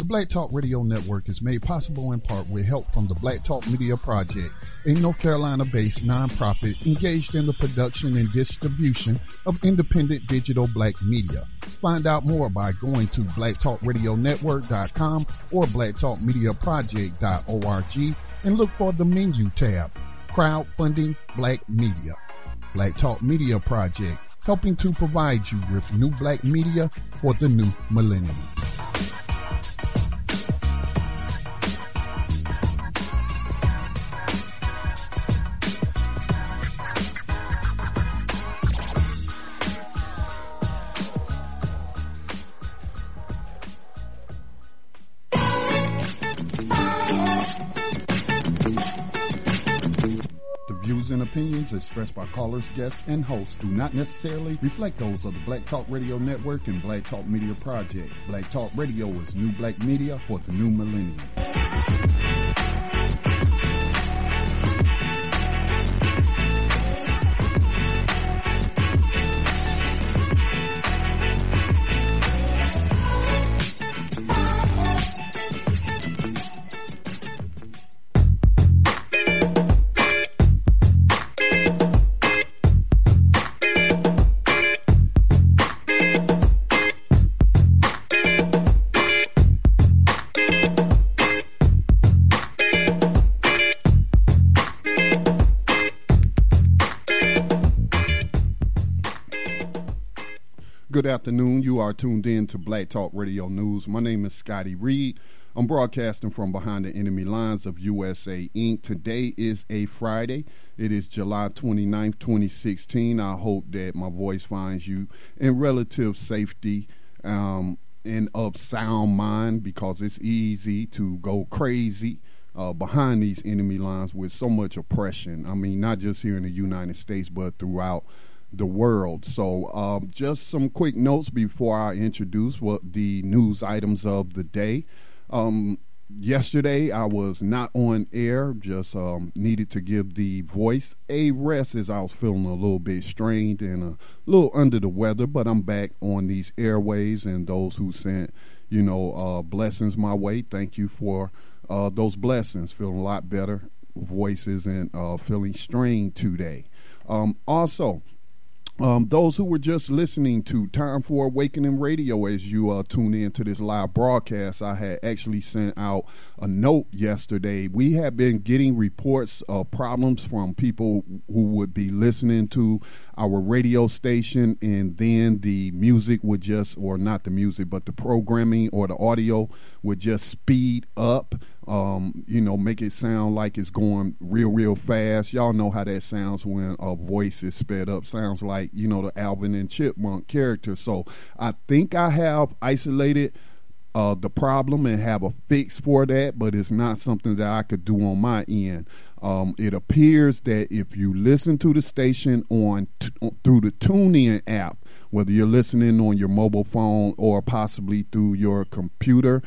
The Black Talk Radio Network is made possible in part with help from the Black Talk Media Project, a North Carolina-based nonprofit engaged in the production and distribution of independent digital black media. Find out more by going to blacktalkradionetwork.com or blacktalkmediaproject.org and look for the menu tab, Crowdfunding Black Media. Black Talk Media Project, helping to provide you with new black media for the new millennium. And opinions expressed by callers, guests, and hosts do not necessarily reflect those of the Black Talk Radio Network and Black Talk Media Project. Black Talk Radio is new black media for the new millennium. Good afternoon. You are tuned in to Black Talk Radio News. My name is Scotty Reed. I'm broadcasting from behind the enemy lines of USA Inc. Today is a Friday. It is July 29th, 2016. I hope that my voice finds you in relative safety and of sound mind, because it's easy to go crazy behind these enemy lines with so much oppression. I mean, not just here in the United States, but throughout the world. So just some quick notes before I introduce what the news items of the day. Yesterday I was not on air, just needed to give the voice a rest as I was feeling a little bit strained and a little under the weather, but I'm back on these airways, and those who sent, blessings my way, thank you for those blessings. Feeling a lot better, voices, and feeling strained today. Also, those who were just listening to Time for Awakening Radio, as you tune in to this live broadcast, I had actually sent out a note yesterday. We have been getting reports of problems from people who would be listening to our radio station, and then the music would just, or not the music, but the programming or the audio would just speed up, make it sound like it's going real fast. Y'all know how that sounds when a voice is sped up. Sounds like, the Alvin and Chipmunk character. So I think I have isolated the problem and have a fix for that, but it's not something that I could do on my end. It appears that if you listen to the station through the TuneIn app, whether you're listening on your mobile phone or possibly through your computer,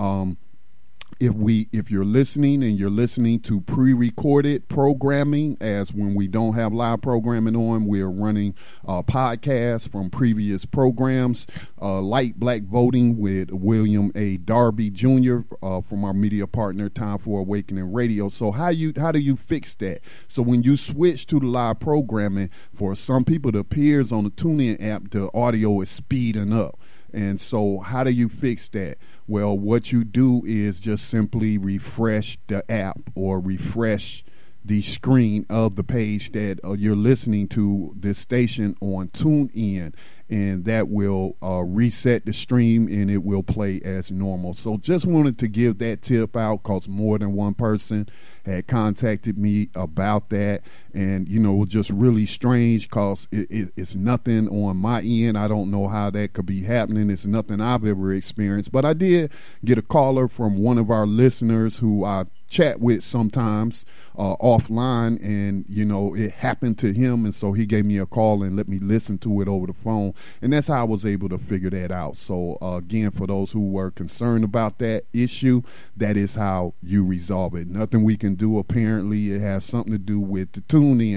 if you're listening and you're listening to pre-recorded programming, as when we don't have live programming on, we're running podcasts from previous programs, like Black Voting with William A. Darby Jr. From our media partner, Time for Awakening Radio. So how do you fix that? So when you switch to the live programming, for some people, it appears on the TuneIn app, the audio is speeding up. And so how do you fix that? Well, what you do is just simply refresh the app or refresh the screen of the page that you're listening to this station on TuneIn, and that will reset the stream and it will play as normal. So just wanted to give that tip out, because more than one person had contacted me about that, and it was just really strange, because it's nothing on my end. I don't know how that could be happening. It's nothing I've ever experienced, but I did get a caller from one of our listeners who I chat with sometimes offline, and it happened to him, and so he gave me a call and let me listen to it over the phone, and that's how I was able to figure that out. So again, for those who were concerned about that issue, that is how you resolve it. Nothing we can do. Apparently it has something to do with the TuneIn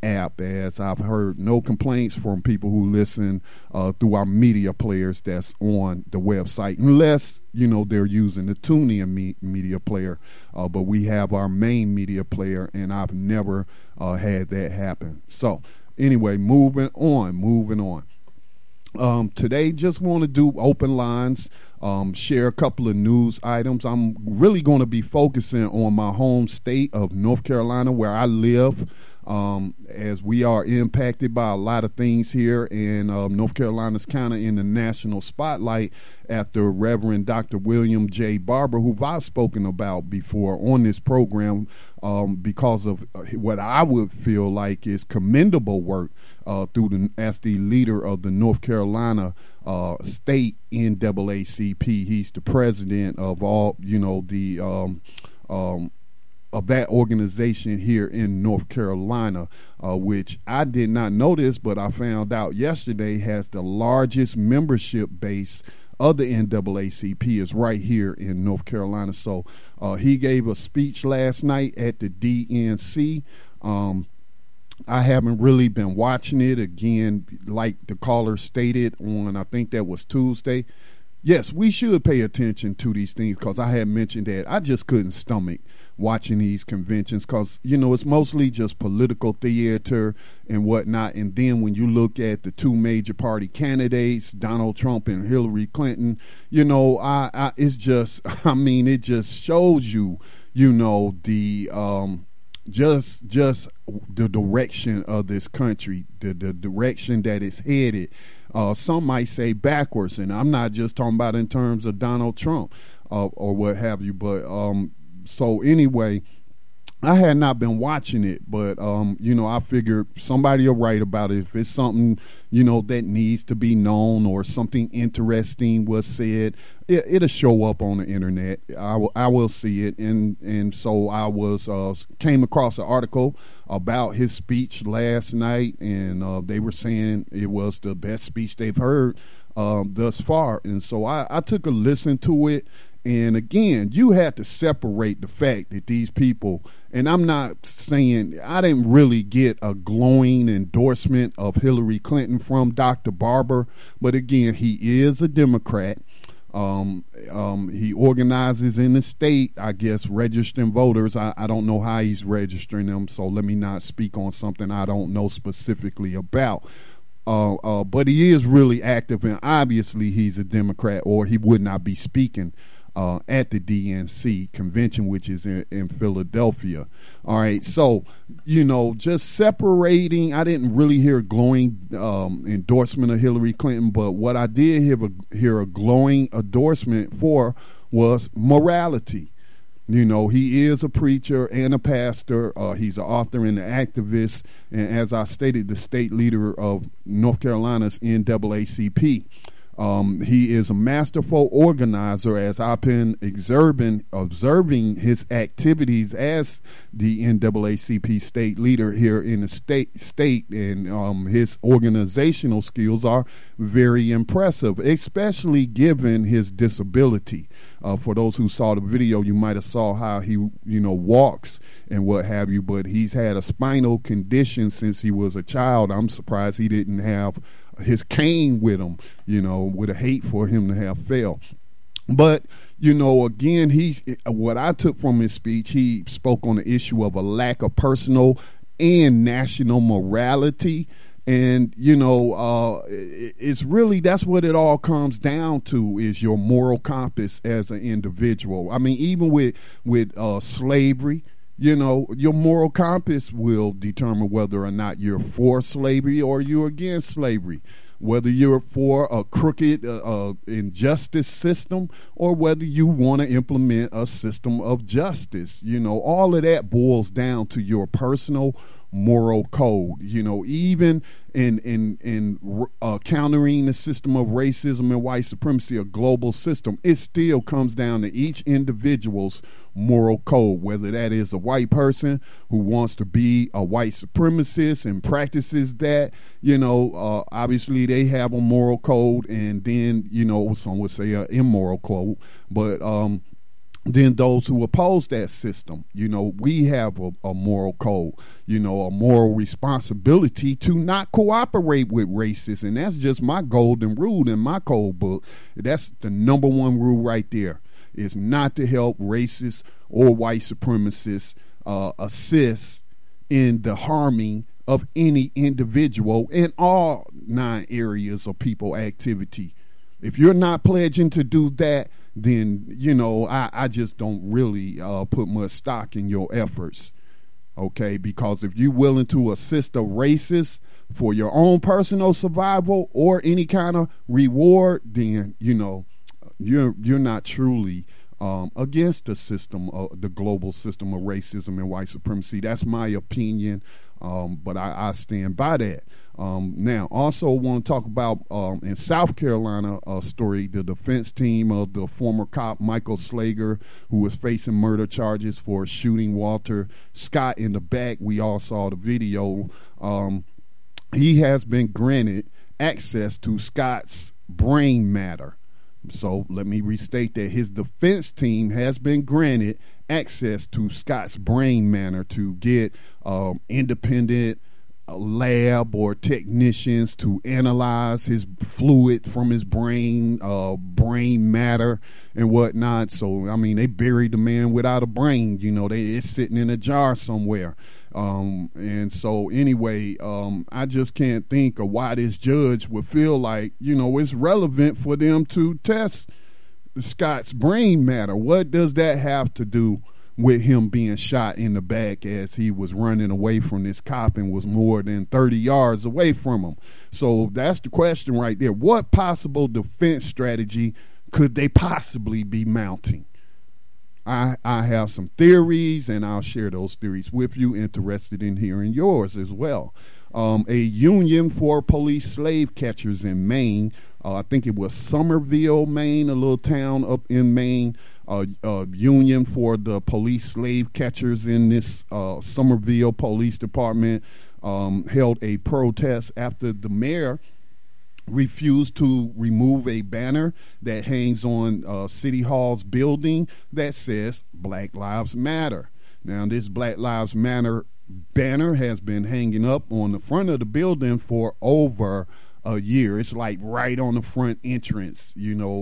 app, as I've heard no complaints from people who listen through our media players that's on the website, unless, they're using the TuneIn media player. But we have our main media player, and I've never had that happen. So anyway, moving on. Today, just want to do open lines, share a couple of news items. I'm really going to be focusing on my home state of North Carolina, where I live, as we are impacted by a lot of things here, and North Carolina's kind of in the national spotlight after Reverend Dr. William J. Barber, who I've spoken about before on this program, because of what I would feel like is commendable work as the leader of the North Carolina state NAACP. He's the president of all, of that organization here in North Carolina, which I did not know this, but I found out yesterday has the largest membership base of the NAACP is right here in North Carolina. So he gave a speech last night at the DNC. I haven't really been watching it. Again, like the caller stated on, I think that was Tuesday. Yes, we should pay attention to these things, because I had mentioned that I just couldn't stomach watching these conventions, because, it's mostly just political theater and whatnot. And then when you look at the two major party candidates, Donald Trump and Hillary Clinton, it's just, it just shows you, the just the direction of this country, the direction that it's headed. Some might say backwards, and I'm not just talking about in terms of Donald Trump or what have you. But so anyway, I had not been watching it, but I figured somebody will write about it. If it's something that needs to be known, or something interesting was said, it'll show up on the internet. I will see it, and so I came across an article about his speech last night, and they were saying it was the best speech they've heard thus far, and so I took a listen to it. And again, you had to separate the fact that these people, and I'm not saying, I didn't really get a glowing endorsement of Hillary Clinton from Dr. Barber, but again, he is a Democrat. He organizes in the state, I guess, registering voters. I don't know how he's registering them, so let me not speak on something I don't know specifically about. But he is really active, and obviously he's a Democrat, or he would not be speaking at the DNC convention, which is in Philadelphia. All right, so just separating. I didn't really hear a glowing endorsement of Hillary Clinton, but what I did hear a glowing endorsement for was morality. He is a preacher and a pastor. He's an author and an activist, and as I stated, the state leader of North Carolina's NAACP. He is a masterful organizer, as I've been observing his activities as the NAACP state leader here in the state, and his organizational skills are very impressive, especially given his disability. For those who saw the video, you might have saw how he, walks and what have you, but he's had a spinal condition since he was a child. I'm surprised he didn't have his cane with him, would have hate for him to have failed. But, again, what I took from his speech, he spoke on the issue of a lack of personal and national morality. And, it's really, that's what it all comes down to, is your moral compass as an individual. I mean, even with slavery, your moral compass will determine whether or not you're for slavery or you're against slavery, whether you're for a crooked injustice system or whether you want to implement a system of justice. All of that boils down to your personal moral code. Even in countering the system of racism and white supremacy, a global system, it still comes down to each individual's moral code, whether that is a white person who wants to be a white supremacist and practices that, obviously they have a moral code, and then, some would say an immoral code, but than those who oppose that system. We have a moral code, a moral responsibility to not cooperate with racists. And that's just my golden rule in my code book. That's the number one rule right there, is not to help racists or white supremacists assist in the harming of any individual in all 9 areas of people activity. If you're not pledging to do that, then, I just don't really put much stock in your efforts, okay? Because if you're willing to assist a racist for your own personal survival or any kind of reward, then, you're not truly against the system, the global system of racism and white supremacy. That's my opinion, but I stand by that. Now, also want to talk about in South Carolina a story, the defense team of the former cop Michael Slager, who was facing murder charges for shooting Walter Scott in the back. We all saw the video. He has been granted access to Scott's brain matter. So let me restate that his defense team has been granted access to Scott's brain matter to get independent lab or technicians to analyze his fluid from his brain matter and whatnot. So, they buried the man without a brain. It's sitting in a jar somewhere. And so anyway, I just can't think of why this judge would feel like, it's relevant for them to test Scott's brain matter. What does that have to do with him being shot in the back as he was running away from this cop and was more than 30 yards away from him? So that's the question right there. What possible defense strategy could they possibly be mounting? I have some theories, and I'll share those theories with you. Interested in hearing yours as well. A union for police slave catchers in Maine, I think it was Somerville, Maine, a little town up in Maine, union for the police slave catchers in this Somerville Police Department held a protest after the mayor refused to remove a banner that hangs on City Hall's building that says Black Lives Matter. Now, this Black Lives Matter banner has been hanging up on the front of the building for over a year. It's like right on the front entrance,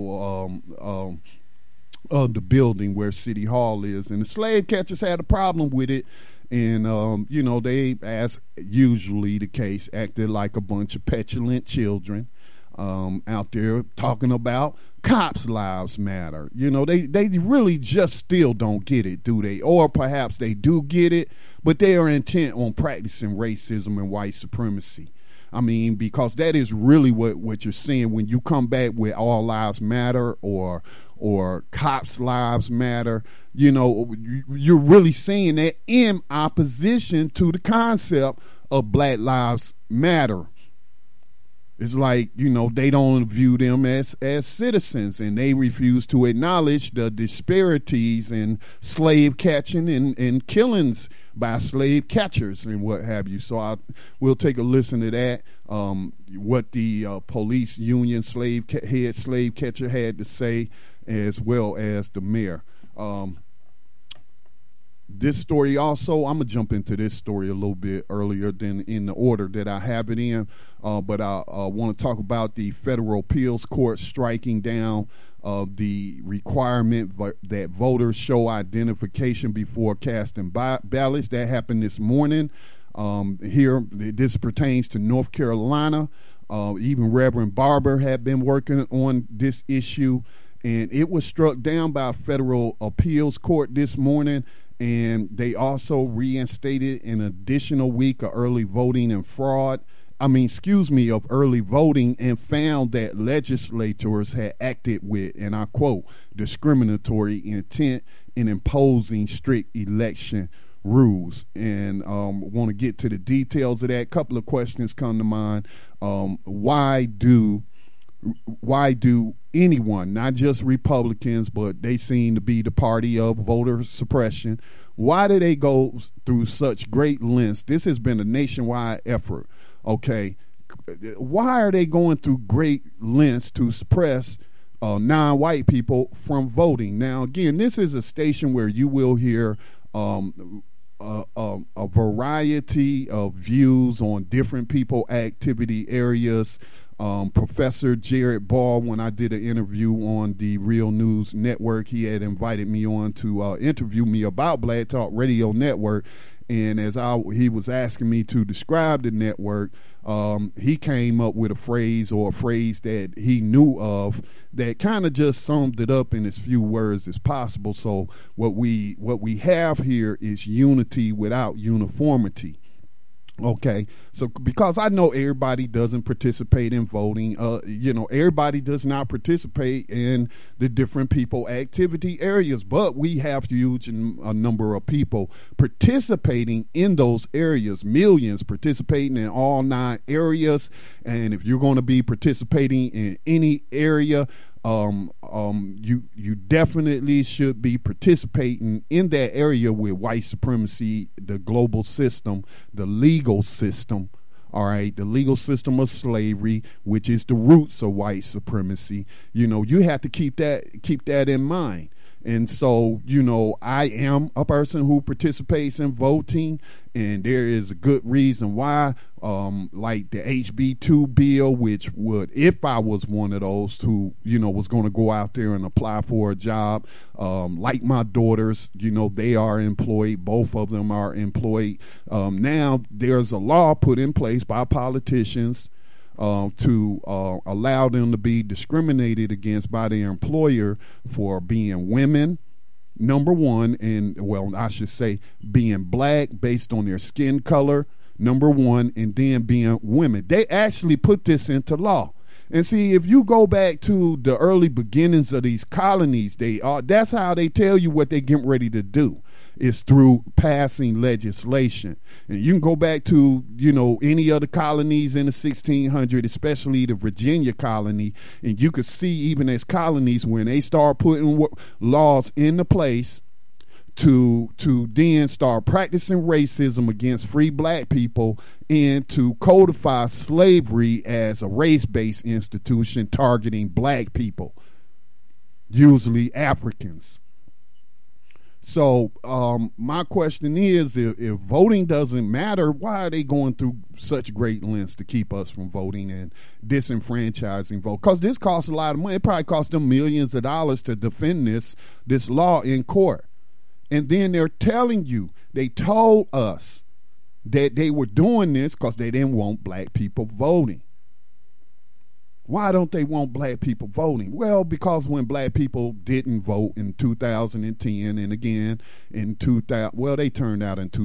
of the building where City Hall is. And the slave catchers had a problem with it. And, they, as usually the case, acted like a bunch of petulant children out there talking about cops' lives matter. They really just still don't get it, do they? Or perhaps they do get it, but they are intent on practicing racism and white supremacy. Because that is really what you're seeing when you come back with all lives matter or cops' lives matter. You're really saying that in opposition to the concept of Black Lives Matter. It's like, they don't view them as citizens, and they refuse to acknowledge the disparities in slave catching and killings by slave catchers and what have you. So we'll take a listen to that, what the police union head slave catcher had to say, as well as the mayor. This story also, I'm going to jump into this story a little bit earlier than in the order that I have it in, but I want to talk about the Federal Appeals Court striking down the requirement that voters show identification before casting ballots. That happened this morning. Here, this pertains to North Carolina. Even Reverend Barber had been working on this issue, and it was struck down by a Federal Appeals Court this morning. And they also reinstated an additional week of early voting and of early voting, and found that legislators had acted with, and I quote, discriminatory intent in imposing strict election rules. And want to get to the details of that. A couple of questions come to mind. Why do anyone, not just Republicans, but they seem to be the party of voter suppression, why do they go through such great lengths? This has been a nationwide effort, okay? Why are they going through great lengths to suppress non-white people from voting. Now, again, this is a station where you will hear a variety of views on different people activity areas. Professor Jared Ball, when I did an interview on the Real News Network, he had invited me on to interview me about Black Talk Radio Network. And as he was asking me to describe the network, he came up with a phrase that he knew of that kind of just summed it up in as few words as possible. So what we have here is unity without uniformity. Okay, so because I know everybody doesn't participate in voting, everybody does not participate in the different people activity areas, but we have huge a number of people participating in those areas, millions participating in all 9 areas. And if you're going to be participating in any area, you definitely should be participating in that area with white supremacy, the global system, the legal system, all right, the legal system of slavery, which is the roots of white supremacy. You have to keep that in mind. And so, I am a person who participates in voting, and there is a good reason why, like the HB2 bill, which would, if I was one of those who, was going to go out there and apply for a job, like my daughters, they are employed. Both of them are employed. Now there's a law put in place by politicians to allow them to be discriminated against by their employer for being women, number one, and I should say being black based on their skin color, number one, and then being women. They actually put this into law. And see, if you go back to the early beginnings of these colonies, that's how they tell you what they're getting ready to do, is through passing legislation. And you can go back to, any other colonies in the 1600s, especially the Virginia colony, and you could see even as colonies when they start putting laws into place to then start practicing racism against free black people and to codify slavery as a race-based institution targeting black people, usually Africans. So my question is, if voting doesn't matter, why are they going through such great lengths to keep us from voting and disenfranchising vote? Because this costs a lot of money. It probably costs them millions of dollars to defend this law in court. And then they're telling you, they told us that they were doing this because they didn't want black people voting. Why don't they want black people voting? Well, because when black people didn't vote in 2010 and again in 2000, they turned out in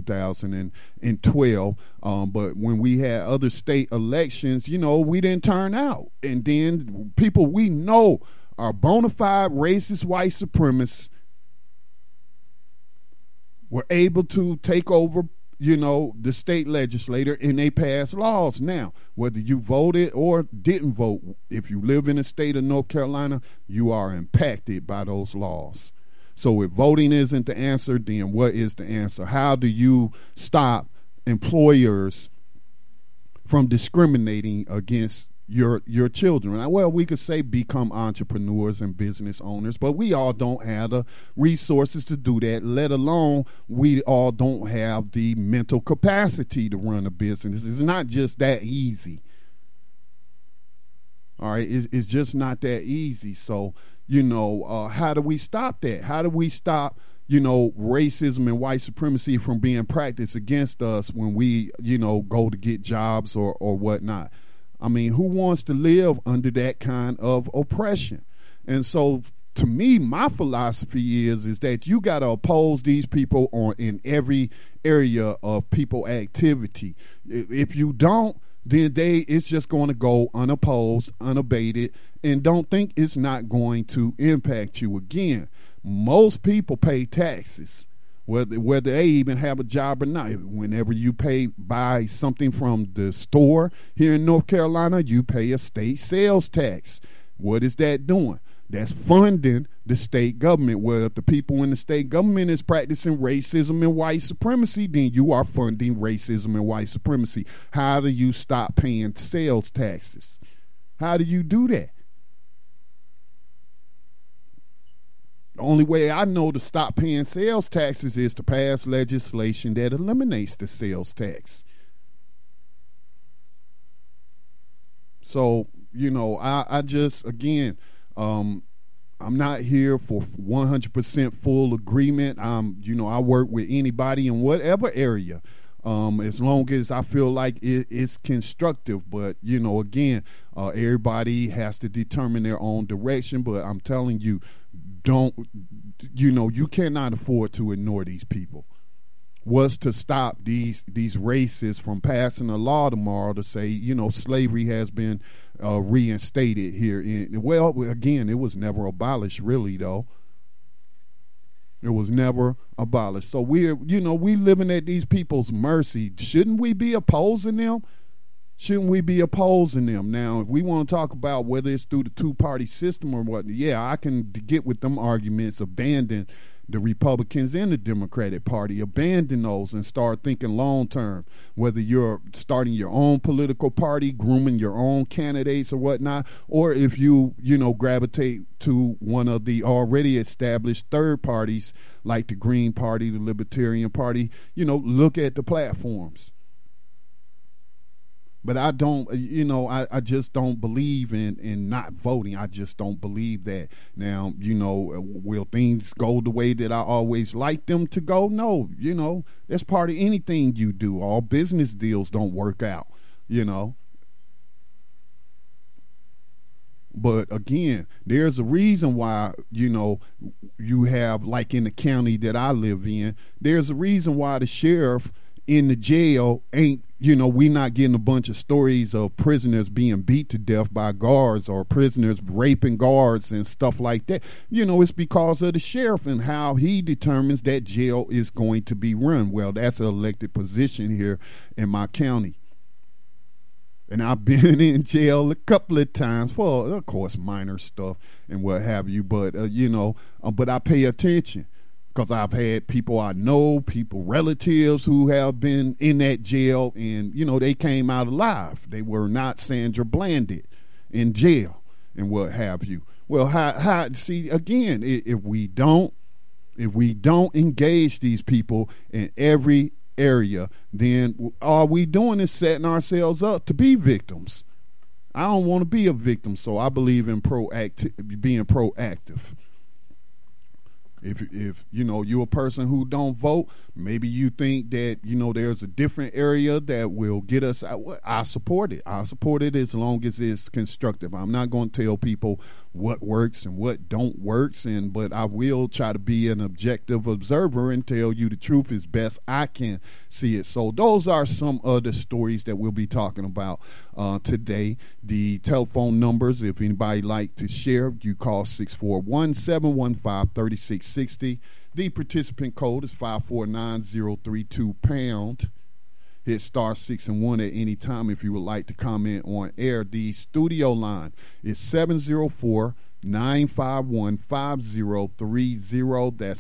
2012. But when we had other state elections, we didn't turn out. And then people we know are bona fide racist white supremacists were able to take over, the state legislature, and they passed laws. Now, whether you voted or didn't vote, if you live in the state of North Carolina, you are impacted by those laws. So if voting isn't the answer, then what is the answer? How do you stop employers from discriminating against your children? Well, we could say become entrepreneurs and business owners, but we all don't have the resources to do that, let alone we all don't have the mental capacity to run a business. It's not just that easy. All right, it's just not that easy. So, how do we stop that? How do we stop racism and white supremacy from being practiced against us when we, go to get jobs or whatnot? I mean, who wants to live under that kind of oppression? And so, to me, my philosophy is that you got to oppose these people in every area of people activity. If you don't, then it's just going to go unopposed, unabated, and don't think it's not going to impact you again. Most people pay taxes, whether they even have a job or not. Whenever you buy something from the store here in North Carolina, you pay a state sales tax. What is that doing? That's funding the state government. Well, if the people in the state government is practicing racism and white supremacy, then you are funding racism and white supremacy. How do you stop paying sales taxes? How do you do that? only way I know to stop paying sales taxes is to pass legislation that eliminates the sales tax. So, I just, again, I'm not here for 100% full agreement. I work with anybody in whatever area, as long as I feel like it's constructive. But, again, everybody has to determine their own direction. But I'm telling you, you cannot afford to ignore these people. Was to stop these racists from passing a law tomorrow to say, slavery has been reinstated here. Again, it was never abolished, really, though. It was never abolished. So we living at these people's mercy. Shouldn't we be opposing them? Shouldn't we be opposing them? Now, if we want to talk about whether it's through the two-party system or what, yeah, I can get with them arguments, abandon the Republicans and the Democratic Party, abandon those and start thinking long-term, whether you're starting your own political party, grooming your own candidates or whatnot, or if you gravitate to one of the already established third parties like the Green Party, the Libertarian Party, look at the platforms. But I don't, I just don't believe in not voting. I just don't believe that. Now, will things go the way that I always like them to go? No, that's part of anything you do. All business deals don't work out, But again, there's a reason why, you have, like in the county that I live in, there's a reason why the sheriff in the jail ain't, we not getting a bunch of stories of prisoners being beat to death by guards or prisoners raping guards and stuff like that. It's because of the sheriff and how he determines that jail is going to be run. Well, that's an elected position here in my county. And I've been in jail a couple of times for, of course, minor stuff and what have you. But, but I pay attention. Because I've had people I know, relatives who have been in that jail and, they came out alive. They were not Sandra Blanded in jail and what have you. Well, see, again, if we don't engage these people in every area, then all we doing is setting ourselves up to be victims. I don't want to be a victim, so I believe in being proactive. If you're a person who don't vote, maybe you think that, there's a different area that will get us out. I support it. I support it as long as it's constructive. I'm not going to tell people what works and what don't works, but I will try to be an objective observer and tell you the truth as best I can see it. So those are some of the stories that we'll be talking about today. The telephone numbers, if anybody like to share, you call 641-715-3660. The participant code is 549032#. Hit star 6 and 1 at any time if you would like to comment on air. The studio line is 704-951-5030. That's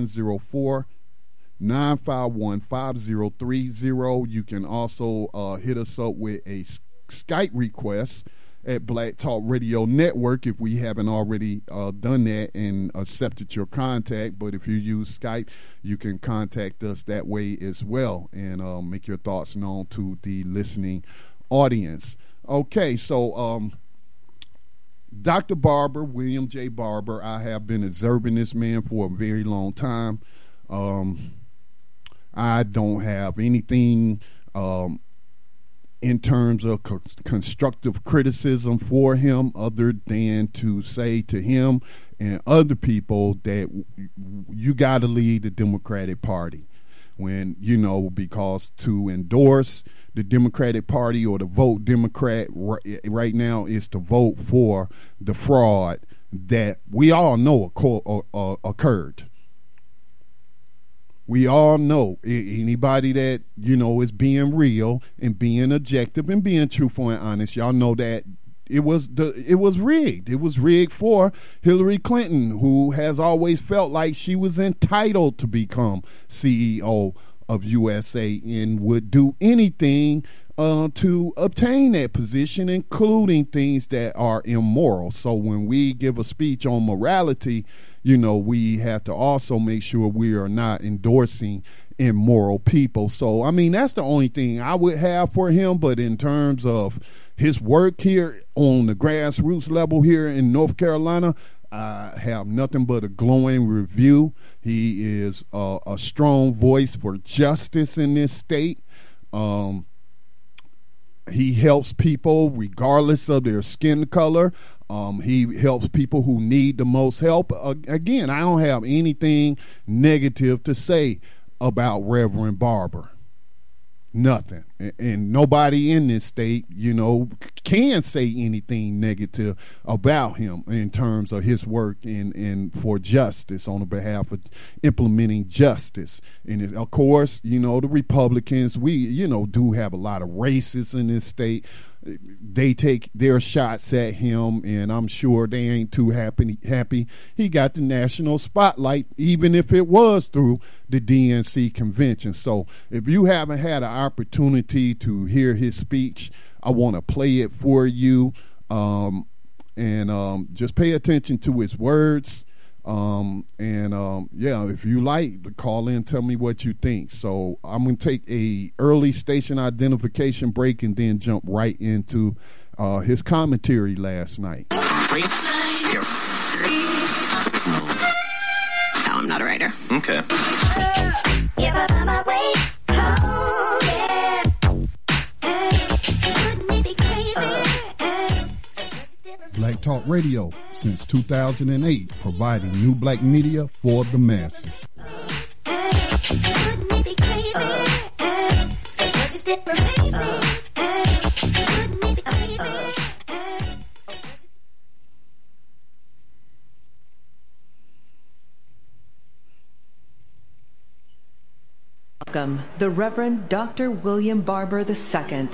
704-951-5030. You can also hit us up with a Skype request at Black Talk Radio Network if we haven't already done that and accepted your contact. But if you use Skype, you can contact us that way as well and make your thoughts known to the listening audience. Okay, so Dr. Barber, William J. Barber, I have been observing this man for a very long time. I don't have anything in terms of constructive criticism for him other than to say to him and other people that you got to lead the Democratic Party because to endorse the Democratic Party or to vote Democrat right now is to vote for the fraud that we all know occurred. We all know anybody that, is being real and being objective and being truthful and honest. Y'all know that it was rigged. It was rigged for Hillary Clinton, who has always felt like she was entitled to become CEO of USA and would do anything to obtain that position, including things that are immoral. So when we give a speech on morality, we have to also make sure we are not endorsing immoral people. So, I mean, that's the only thing I would have for him. But in terms of his work here on the grassroots level here in North Carolina, I have nothing but a glowing review. He is a strong voice for justice in this state. He helps people regardless of their skin color. He helps people who need the most help. Again, I don't have anything negative to say about Reverend Barber. Nothing. And nobody in this state, can say anything negative about him in terms of his work and for justice, on the behalf of implementing justice. And of course, the Republicans, we, do have a lot of racists in this state. They take their shots at him, and I'm sure they ain't too happy. He got the national spotlight, even if it was through the DNC convention. So if you haven't had an opportunity to hear his speech, I want to play it for you, and just pay attention to his words. If you like, call in, tell me what you think. So I'm going to take a early station identification break and then jump right into his commentary last night. No, I'm not a writer. Okay. Black Talk Radio since 2008, providing new black media for the masses. Welcome, the Reverend Dr. William Barber II.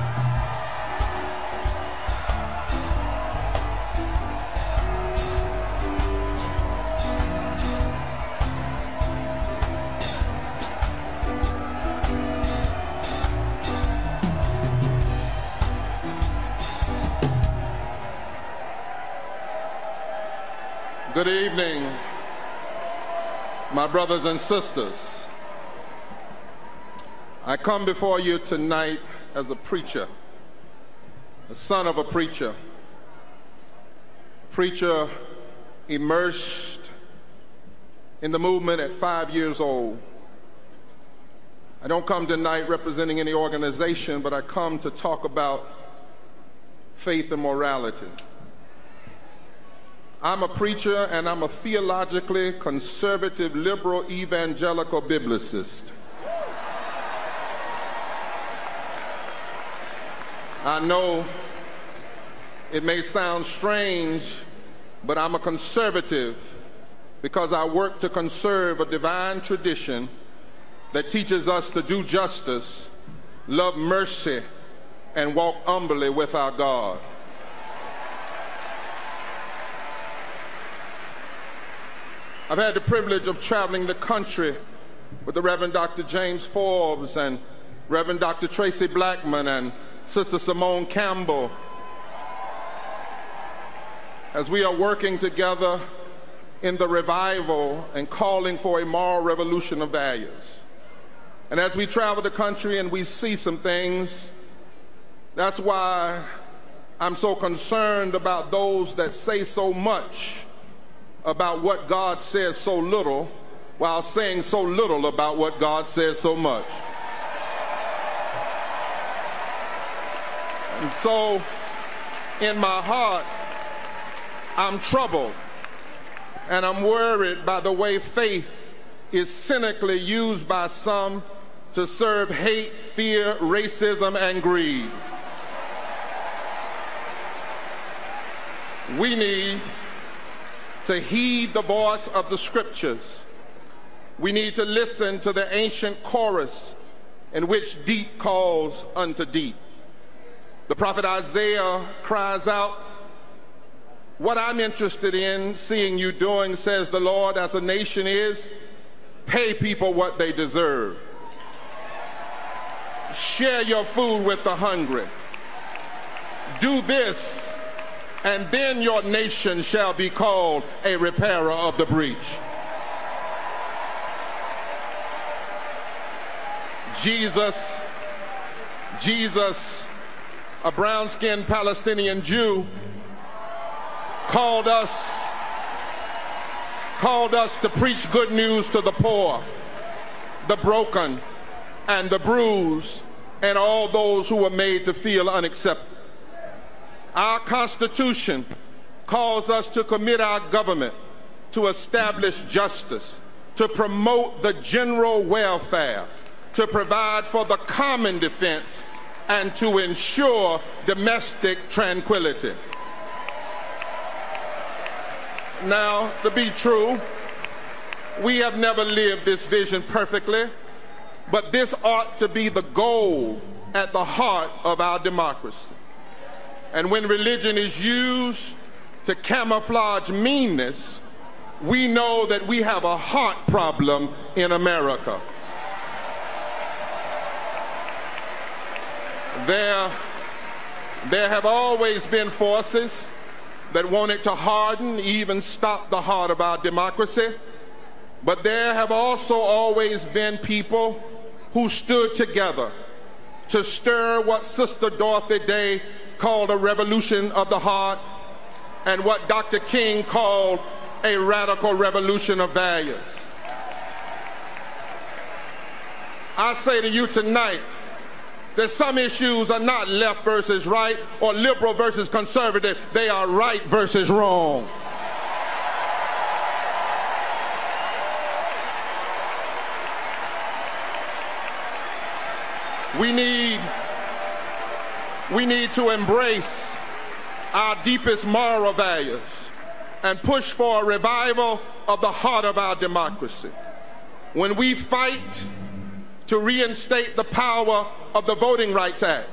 Good evening, my brothers and sisters. I come before you tonight as a preacher, the son of a preacher immersed in the movement at 5 years old. I don't come tonight representing any organization, but I come to talk about faith and morality. I'm a preacher, and I'm a theologically conservative, liberal, evangelical biblicist. I know it may sound strange, but I'm a conservative because I work to conserve a divine tradition that teaches us to do justice, love mercy, and walk humbly with our God. I've had the privilege of traveling the country with the Reverend Dr. James Forbes and Reverend Dr. Tracy Blackman and Sister Simone Campbell as we are working together in the revival and calling for a moral revolution of values. And as we travel the country and we see some things, that's why I'm so concerned about those that say so much about what God says so little, while saying so little about what God says so much. And so, in my heart, I'm troubled, and I'm worried by the way faith is cynically used by some to serve hate, fear, racism, and greed. We need to heed the voice of the scriptures. We need to listen to the ancient chorus in which deep calls unto deep. The prophet Isaiah cries out, "What I'm interested in seeing you doing, says the Lord, as a nation is, pay people what they deserve. Share your food with the hungry. Do this and then your nation shall be called a repairer of the breach. Jesus, a brown-skinned Palestinian Jew, called us to preach good news to the poor, the broken, and the bruised, and all those who were made to feel unaccepted. Our Constitution calls us to commit our government to establish justice, to promote the general welfare, to provide for the common defense, and to ensure domestic tranquility. Now, to be true, we have never lived this vision perfectly, but this ought to be the goal at the heart of our democracy. And when religion is used to camouflage meanness, we know that we have a heart problem in America. There have always been forces that wanted to harden, even stop the heart of our democracy. But there have also always been people who stood together to stir what Sister Dorothy Day called a revolution of the heart, and what Dr. King called a radical revolution of values. I say to you tonight that some issues are not left versus right or liberal versus conservative. They are right versus wrong. We need to embrace our deepest moral values and push for a revival of the heart of our democracy. When we fight to reinstate the power of the Voting Rights Act,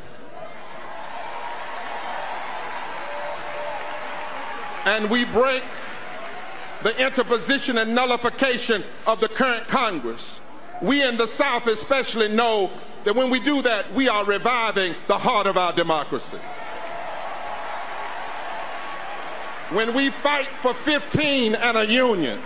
and we break the interposition and nullification of the current Congress, we in the South especially know that when we do that, we are reviving the heart of our democracy. When we fight for 15 and a union,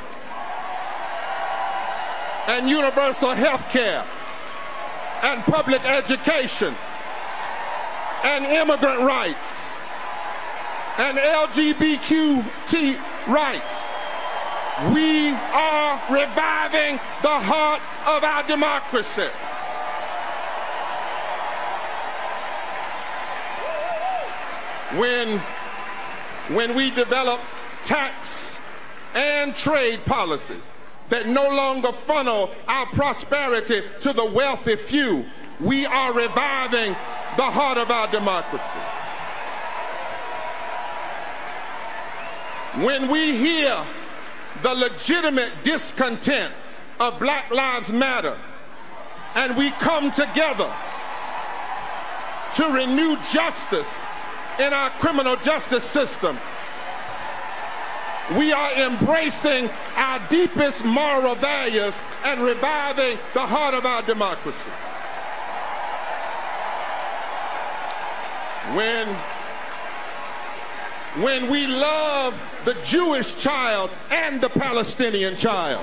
and universal health care, and public education, and immigrant rights, and LGBTQ rights, we are reviving the heart of our democracy. When we develop tax and trade policies that no longer funnel our prosperity to the wealthy few, we are reviving the heart of our democracy. When we hear the legitimate discontent of Black Lives Matter, and we come together to renew justice in our criminal justice system, we are embracing our deepest moral values and reviving the heart of our democracy. When we love the Jewish child and the Palestinian child,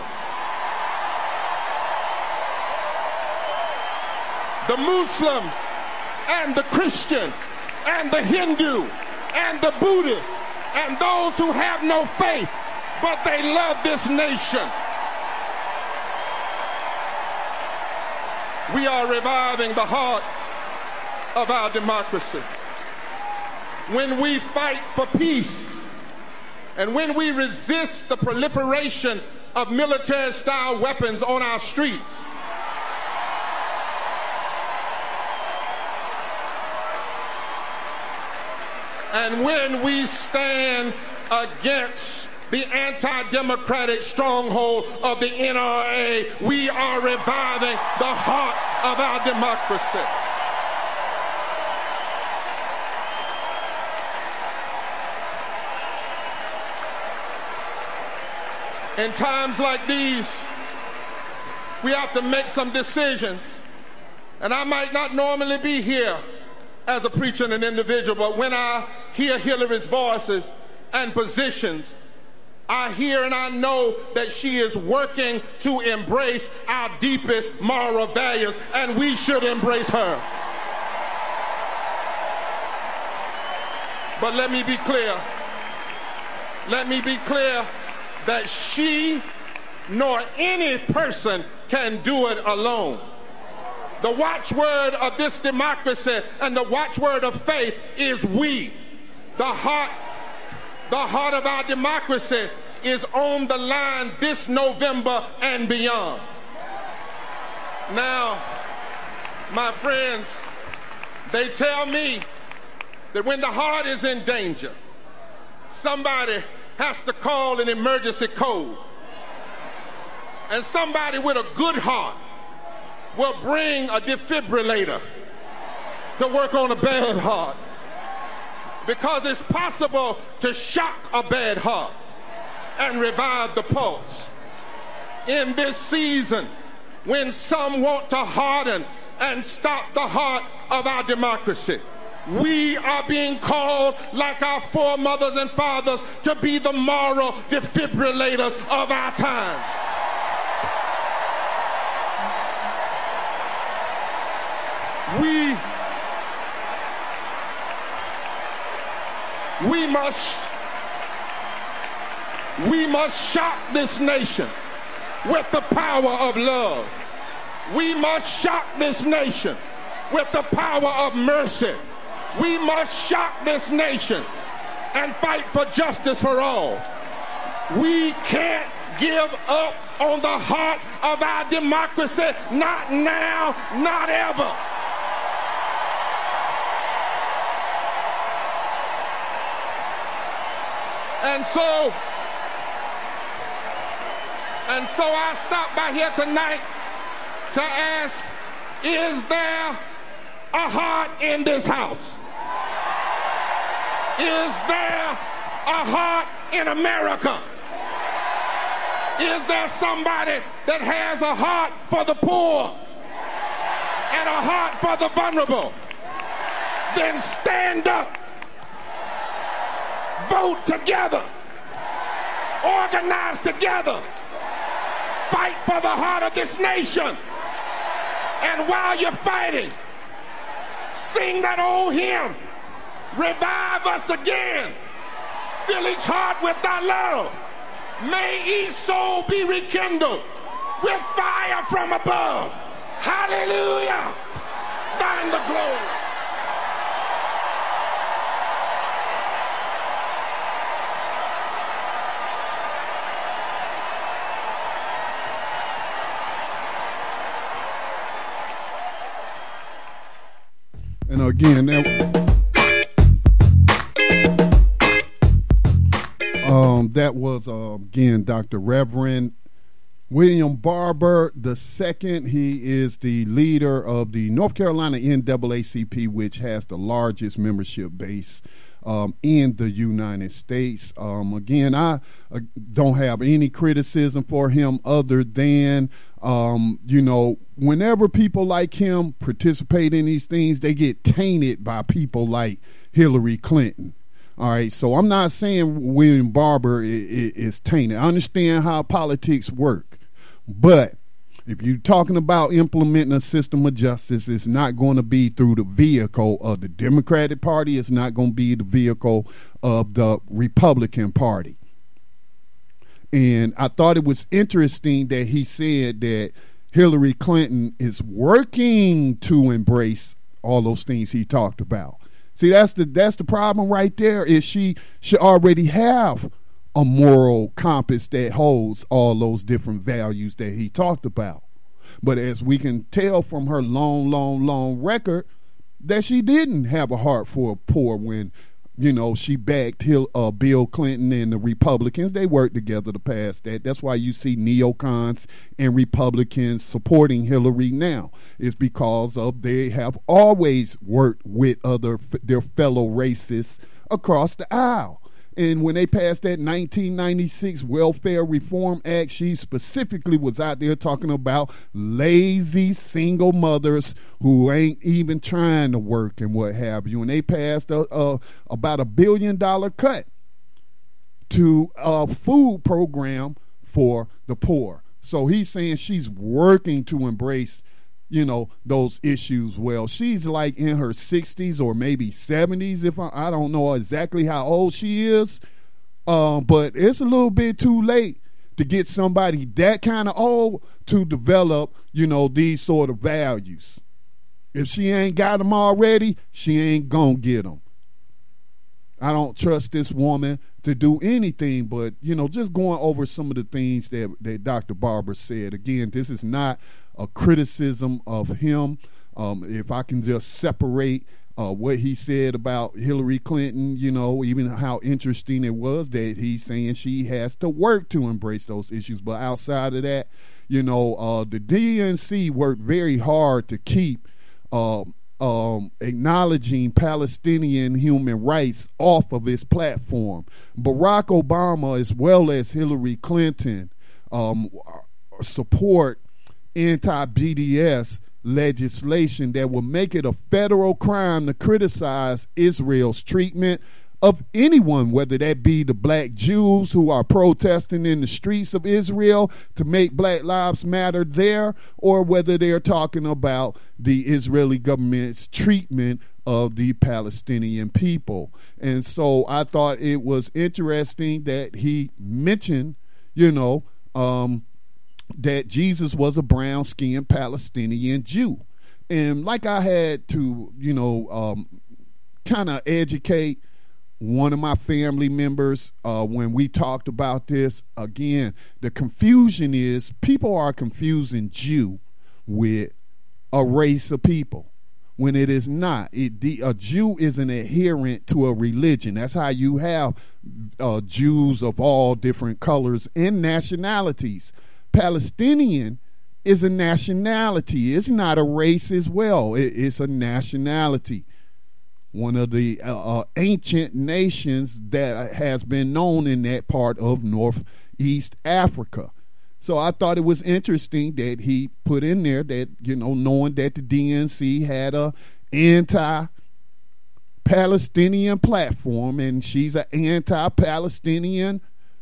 the Muslim and the Christian and the Hindu and the Buddhist and those who have no faith, but they love this nation, we are reviving the heart of our democracy. When we fight for peace, and when we resist the proliferation of military-style weapons on our streets, and when we stand against the anti-democratic stronghold of the NRA, we are reviving the heart of our democracy. In times like these, we have to make some decisions. And I might not normally be here as a preacher and an individual, but when I hear Hillary's voices and positions, I hear and I know that she is working to embrace our deepest moral values, and we should embrace her. But let me be clear. Let me be clear that she nor any person can do it alone. The watchword of this democracy and the watchword of faith is we. The heart of our democracy is on the line this November and beyond. Now, my friends, they tell me that when the heart is in danger, somebody has to call an emergency code. And somebody with a good heart will bring a defibrillator to work on a bad heart. Because it's possible to shock a bad heart and revive the pulse. In this season, when some want to harden and stop the heart of our democracy, we are being called, like our foremothers and fathers, to be the moral defibrillators of our time. We must shock this nation with the power of love. We must shock this nation with the power of mercy. We must shock this nation and fight for justice for all. We can't give up on the heart of our democracy, not now, not ever. And so I stopped by here tonight to ask, is there a heart in this house? Is there a heart in America? Is there somebody that has a heart for the poor and a heart for the vulnerable? Then stand up. Vote together. Organize together. Fight for the heart of this nation. And while you're fighting, sing that old hymn. Revive us again. Fill each heart with thy love. May each soul be rekindled with fire from above. Hallelujah. Thine the glory. And again, that was again Dr. Reverend William Barber II. He is the leader of the North Carolina NAACP, which has the largest membership base in the United States. Again, I don't have any criticism for him other than, whenever people like him participate in these things, they get tainted by people like Hillary Clinton. All right, so I'm not saying William Barber is tainted. I understand how politics work, but if you're talking about implementing a system of justice, it's not going to be through the vehicle of the Democratic Party. It's not going to be the vehicle of the Republican Party. And I thought it was interesting that he said that Hillary Clinton is working to embrace all those things he talked about. See, that's the problem right there, is she should already have a moral compass that holds all those different values that he talked about. But as we can tell from her long record, that she didn't have a heart for the poor when, she backed Bill Clinton and the Republicans. They worked together to pass that. That's why you see neocons and Republicans supporting Hillary now. It's because of they have always worked with their fellow racists across the aisle. And when they passed that 1996 Welfare Reform Act, she specifically was out there talking about lazy single mothers who ain't even trying to work and what have you. And they passed about $1 billion cut to a food program for the poor. So he's saying she's working to embrace, those issues. Well, she's like in her 60s or maybe 70s. If I don't know exactly how old she is, but it's a little bit too late to get somebody that kind of old to develop, these sort of values. If she ain't got them already, she ain't gonna get them. I don't trust this woman to do anything but, just going over some of the things that Dr. Barber said. Again, this is not a criticism of him. If I can just separate what he said about Hillary Clinton, even how interesting it was that he's saying she has to work to embrace those issues. But outside of that, the DNC worked very hard to keep acknowledging Palestinian human rights off of its platform. Barack Obama, as well as Hillary Clinton, support anti-BDS legislation that will make it a federal crime to criticize Israel's treatment of anyone, whether that be the black Jews who are protesting in the streets of Israel to make Black Lives Matter there, or whether they're talking about the Israeli government's treatment of the Palestinian people. And so I thought it was interesting that he mentioned, that Jesus was a brown-skinned Palestinian Jew. And like I had to, kind of educate one of my family members when we talked about this. Again, the confusion is people are confusing Jew with a race of people when it is not. A Jew is an adherent to a religion. That's how you have Jews of all different colors and nationalities. Palestinian is a nationality. It's not a race as well. It's a nationality. One of the ancient nations that has been known in that part of Northeast Africa. So I thought it was interesting that he put in there that, knowing that the DNC had a anti-Palestinian platform, and she's an anti-Palestinian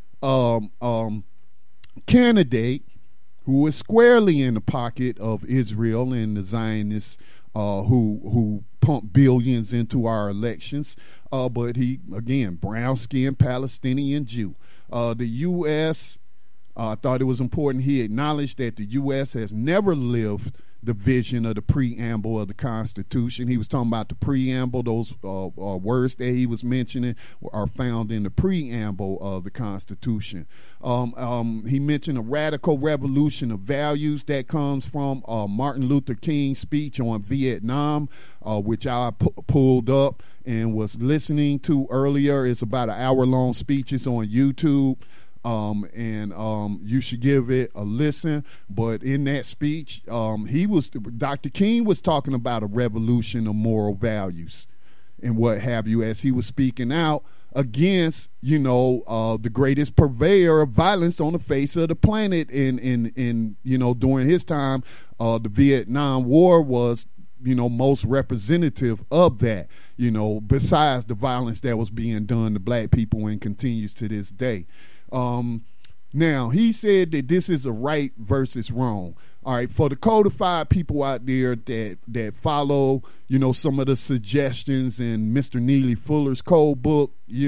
candidate who is squarely in the pocket of Israel and the Zionists who pump billions into our elections. But he, again, brown-skinned Palestinian Jew. The U.S., I thought it was important he acknowledged that the U.S. has never lived the vision of the preamble of the Constitution. He was talking about the preamble. Those words that he was mentioning are found in the preamble of the Constitution. He mentioned a radical revolution of values that comes from Martin Luther King's speech on Vietnam, which I pulled up and was listening to earlier. It's about an hour-long speech. It's on YouTube. You should give it a listen. But in that speech, Dr. King was talking about a revolution of moral values and what have you, as he was speaking out against, the greatest purveyor of violence on the face of the planet. In during his time, the Vietnam War was, most representative of that, besides the violence that was being done to black people and continues to this day. Now, he said that this is a right versus wrong. All right, for the codified people out there that follow, some of the suggestions in Mr. Neely Fuller's code book,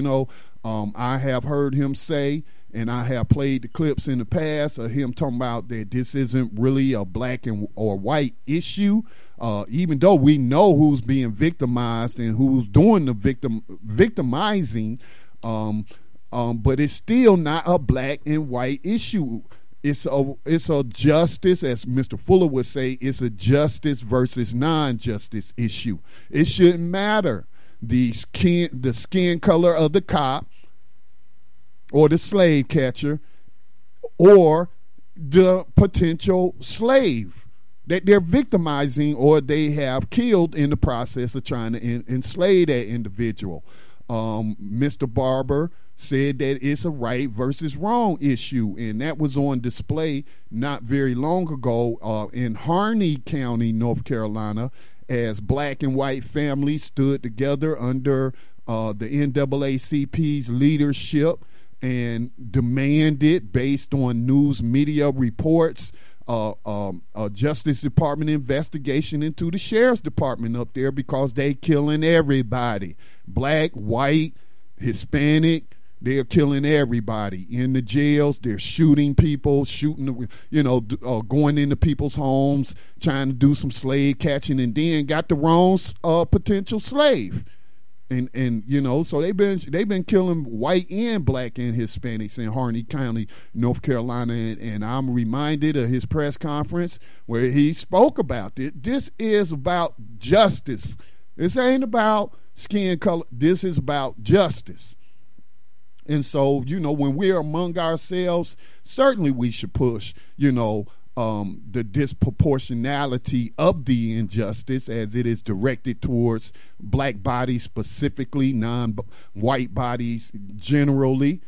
I have heard him say, and I have played the clips in the past of him talking about that this isn't really a black or white issue, even though we know who's being victimized and who's doing the victimizing. But it's still not a black and white issue. It's a justice, as Mr. Fuller would say, it's a justice versus non-justice issue. It shouldn't matter the skin color of the cop or the slave catcher or the potential slave that they're victimizing or they have killed in the process of trying to enslave that individual. Mr. Barber said that it's a right versus wrong issue, and that was on display not very long ago in Harney County, North Carolina, as black and white families stood together under the NAACP's leadership and demanded, based on news media reports, a Justice Department investigation into the Sheriff's Department up there, because they killing everybody. Black, white, Hispanic, they're killing everybody in the jails. They're shooting people, going into people's homes, trying to do some slave catching, and then got the wrong potential slave. And so they've been killing white and black and Hispanics in Harney County, North Carolina, and I'm reminded of his press conference where he spoke about it. This is about justice. This ain't about skin color. This is about justice. And so, when we're among ourselves, certainly we should push, the disproportionality of the injustice as it is directed towards black bodies specifically, non-white bodies generally.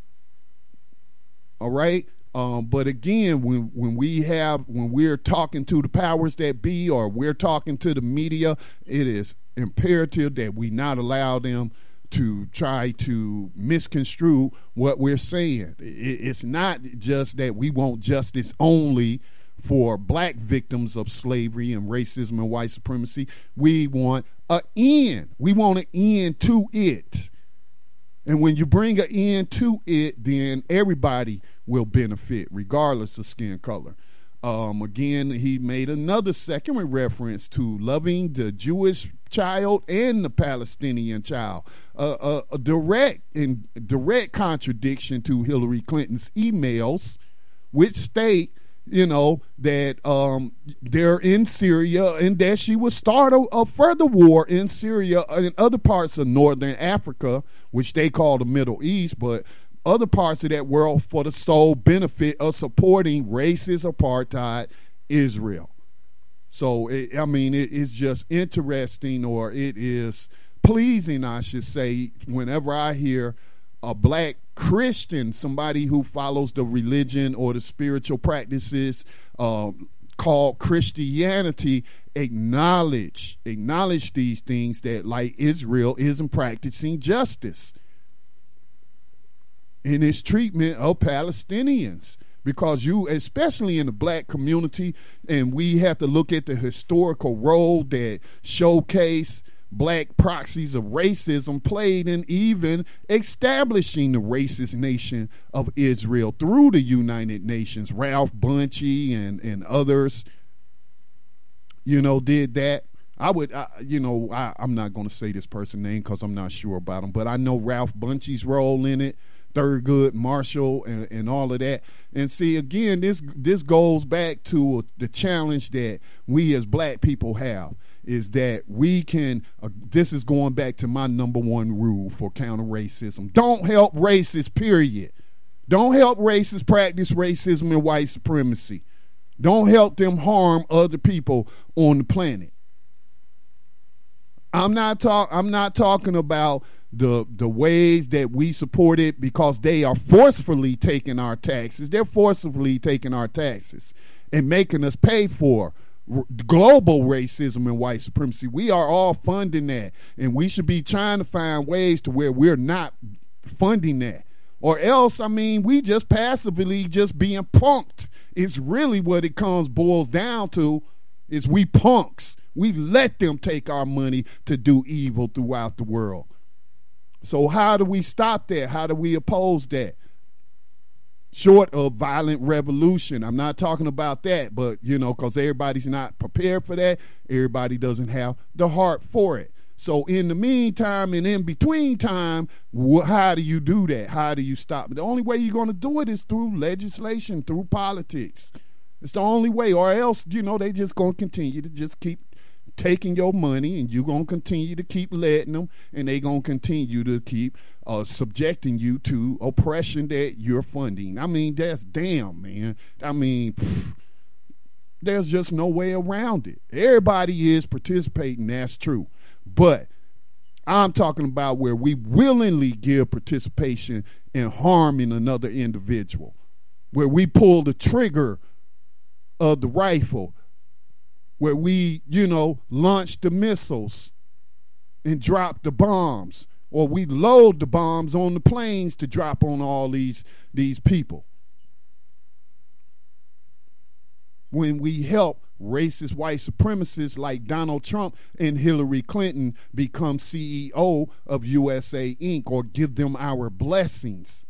All right? But again, when we're talking to the powers that be, or we're talking to the media, it is imperative that we not allow them to try to misconstrue what we're saying. It's not just that we want justice only for black victims of slavery and racism and white supremacy. We want an end. We want an end to it. And when you bring an end to it, then everybody will benefit, regardless of skin color. Again, he made another second reference to loving the Jewish child and the Palestinian child, a direct contradiction to Hillary Clinton's emails, which state, that they're in Syria and that she would start a further war in Syria and other parts of northern Africa, which they call the Middle East, but other parts of that world, for the sole benefit of supporting racist apartheid Israel. So, it's just interesting, or it is pleasing, I should say, whenever I hear a black Christian, somebody who follows the religion or the spiritual practices called Christianity, acknowledge these things, that like Israel isn't practicing justice in its treatment of Palestinians. Because especially in the black community, and we have to look at the historical role that showcase black proxies of racism played in even establishing the racist nation of Israel through the United Nations. Ralph Bunchy and others, did that. I'm not going to say this person's name because I'm not sure about him, but I know Ralph Bunchy's role in it. Thurgood Marshall and all of that. And see, again, this goes back to the challenge that we as black people have, is that we can, this is going back to my number one rule for counter racism. Don't help racists, period. Don't help racists practice racism and white supremacy. Don't help them harm other people on the planet. I'm not talking about the ways that we support it because they are forcefully taking our taxes. They're forcibly taking our taxes and making us pay for global racism and white supremacy. We are all funding that, and we should be trying to find ways to where we're not funding that. Or else, we just passively just being punked. It's really what it boils down to, is we punks. We let them take our money to do evil throughout the world. So how do we stop that? How do we oppose that? Short of violent revolution. I'm not talking about that, but, because everybody's not prepared for that. Everybody doesn't have the heart for it. So in the meantime and in between time, how do you do that? How do you stop it? The only way you're going to do it is through legislation, through politics. It's the only way, or else, they just going to continue to just keep taking your money, and you're going to continue to keep letting them, and they going to continue to keep subjecting you to oppression that you're funding. That's damn, man. There's just no way around it. Everybody is participating, that's true. But I'm talking about where we willingly give participation in harming another individual, where we pull the trigger of the rifle, where we, launch the missiles and drop the bombs, or we load the bombs on the planes to drop on all these people. When we help racist white supremacists like Donald Trump and Hillary Clinton become CEO of USA Inc. or give them our blessings.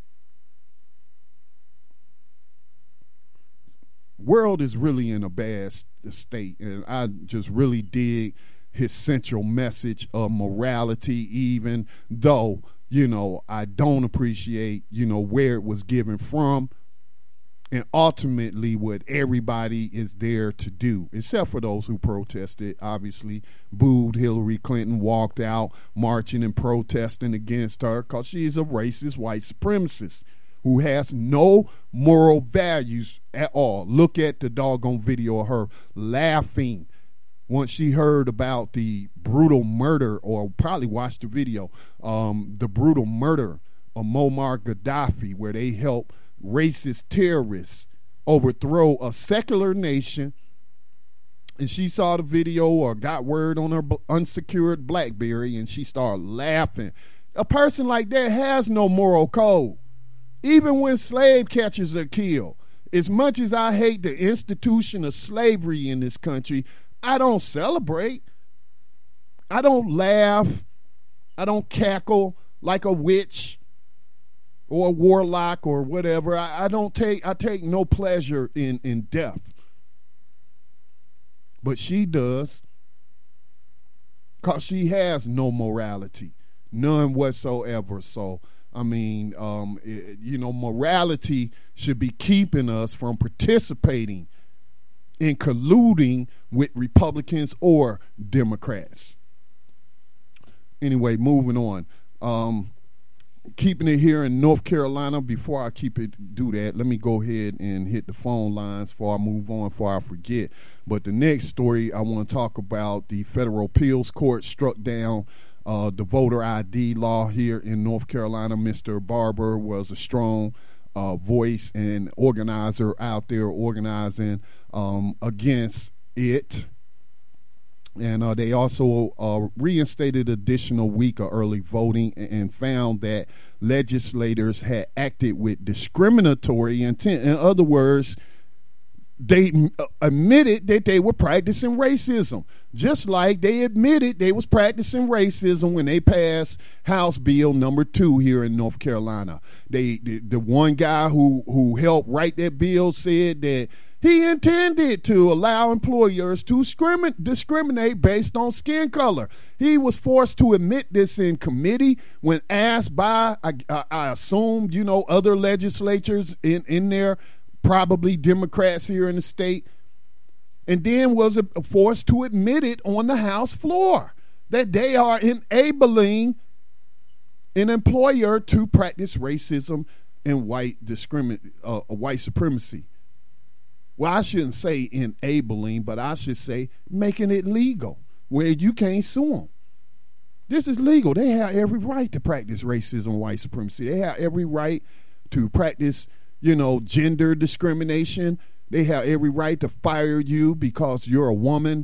World is really in a bad state, and I just really dig his central message of morality, even though, I don't appreciate, where it was given from. And ultimately what everybody is there to do, except for those who protested, obviously booed Hillary Clinton, walked out marching and protesting against her because she's a racist white supremacist who has no moral values at all. Look at the doggone video of her laughing once she heard about the brutal murder, or probably watched the video, the brutal murder of Muammar Gaddafi, where they helped racist terrorists overthrow a secular nation. And she saw the video or got word on her unsecured BlackBerry, and she started laughing. A person like that has no moral code. Even when slave catchers are killed. As much as I hate the institution of slavery in this country, I don't celebrate. I don't laugh. I don't cackle like a witch or a warlock or whatever. I take no pleasure in death. But she does, because she has no morality, none whatsoever. So, morality should be keeping us from participating in colluding with Republicans or Democrats. Anyway, moving on. Keeping it here in North Carolina. Before I do that, let me go ahead and hit the phone lines before I move on, before I forget. But the next story I want to talk about, the Federal Appeals Court struck down the voter ID law here in North Carolina. Mr. Barber was a strong voice and organizer out there organizing against it. And they also reinstated additional week of early voting and found that legislators had acted with discriminatory intent. In other words, they admitted that they were practicing racism, just like they admitted they was practicing racism when they passed House Bill number 2 here in North Carolina. The one guy who helped write that bill said that he intended to allow employers to discriminate based on skin color. He was forced to admit this in committee when asked by, I assume, other legislatures in there, probably Democrats here in the state, and then was forced to admit it on the House floor, that they are enabling an employer to practice racism and white supremacy. Well, I shouldn't say enabling, but I should say making it legal, where you can't sue them. This is legal. They have every right to practice racism, white supremacy. They have every right to practice, gender discrimination. They have every right to fire you because you're a woman.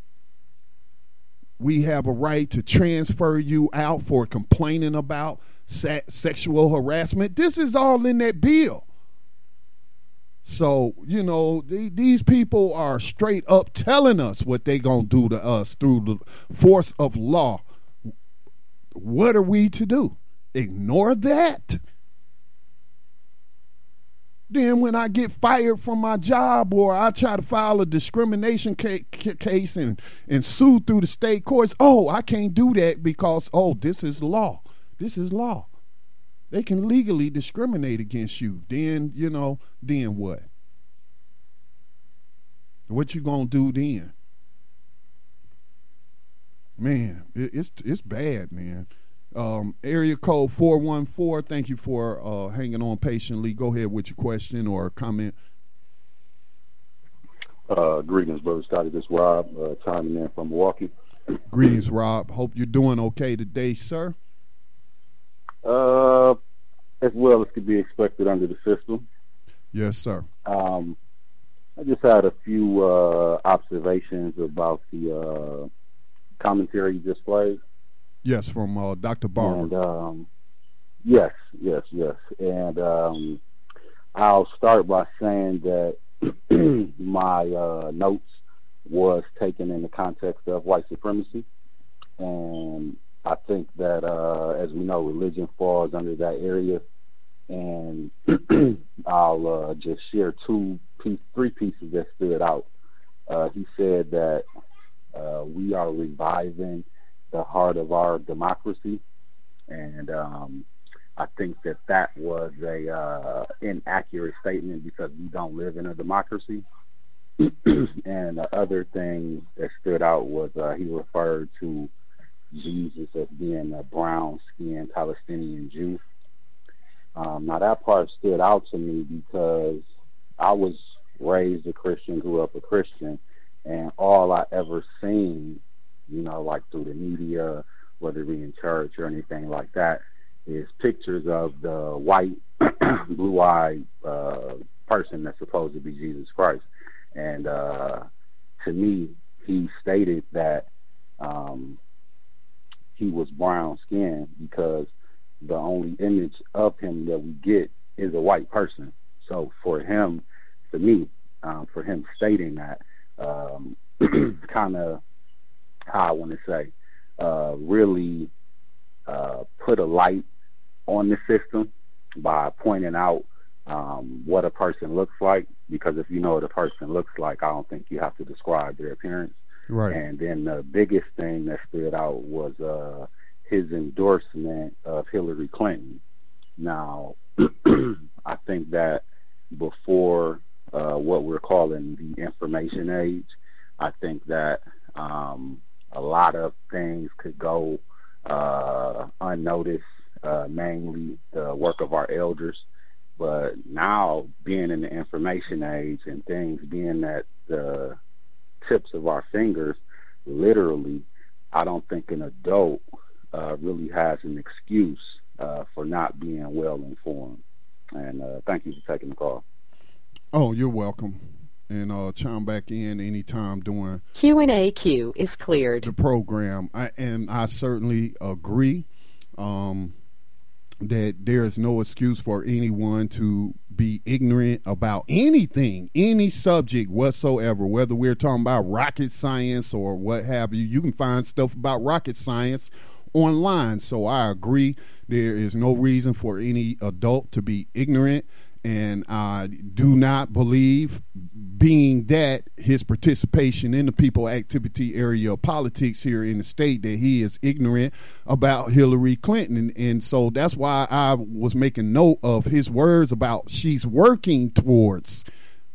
We have a right to transfer you out for complaining about sexual harassment. This is all in that bill. So, these people are straight up telling us what they going to do to us through the force of law. What are we to do? Ignore that? Then when I get fired from my job, or I try to file a discrimination case and sue through the state courts, I can't do that because, this is law. This is law. They can legally discriminate against you. Then, then what? What you gonna do then? Man, it's bad, man. Area code 414. Thank you for hanging on patiently. Go ahead with your question or comment. Greetings, Brother Scotty. This is Rob, chiming in from Milwaukee. Greetings, Rob. Hope you're doing okay today, sir. As well as could be expected under the system. Yes, sir. I just had a few observations about the commentary you just played. Yes, from Dr. Barber. And, yes. And I'll start by saying that my notes was taken in the context of white supremacy. And I think that, as we know, religion falls under that area. And I'll just share three pieces that stood out. He said that we are reviving the heart of our democracy, and I think that was a inaccurate statement because we don't live in a democracy. And the other thing that stood out was he referred to Jesus as being a brown-skinned Palestinian Jew. Now that part stood out to me because I was raised a Christian, grew up a Christian, and all I ever seen, like through the media, whether it be in church or anything like that, is pictures of the white, blue-eyed person that's supposed to be Jesus Christ. And to me, he stated that he was brown-skinned because the only image of him that we get is a white person. So for him, to me, for him stating that, kind of, how I want to say, really put a light on the system by pointing out what a person looks like, because if you know what a person looks like, I don't think you have to describe their appearance. Right. And then the biggest thing that stood out was his endorsement of Hillary Clinton. Now, I think that before what we're calling the information age, I think that a lot of things could go unnoticed, mainly the work of our elders. But now, being in the information age and things being at the tips of our fingers, literally, I don't think an adult really has an excuse for not being well informed. And thank you for taking the call. Oh, you're welcome. And chime back in anytime during Q&A queue is cleared. The program. I certainly agree that there is no excuse for anyone to be ignorant about anything, any subject whatsoever, whether we're talking about rocket science or what have you. You can find stuff about rocket science online. So I agree. There is no reason for any adult to be ignorant. And I do not believe, being that his participation in the people activity area of politics here in the state, that he is ignorant about Hillary Clinton. And so that's why I was making note of his words about she's working towards,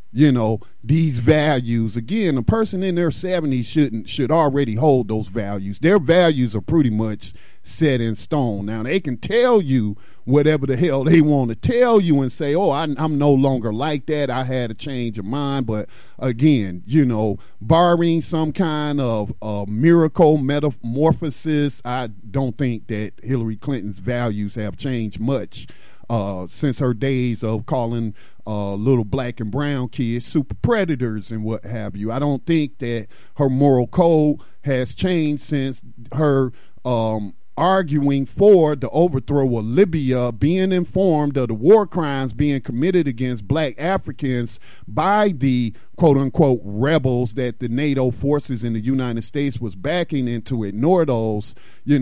these values. Again, a person in their 70s should already hold those values. Their values are pretty much set in stone. Now, they can tell you whatever the hell they want to tell you and say, oh, I'm no longer like that. I had a change of mind. But again, barring some kind of miracle metamorphosis, I don't think that Hillary Clinton's values have changed much since her days of calling little black and brown kids super predators and what have you. I don't think that her moral code has changed since her arguing for the overthrow of Libya, being informed of the war crimes being committed against black Africans by the quote-unquote rebels that the NATO forces in the United States was backing, and to ignore those,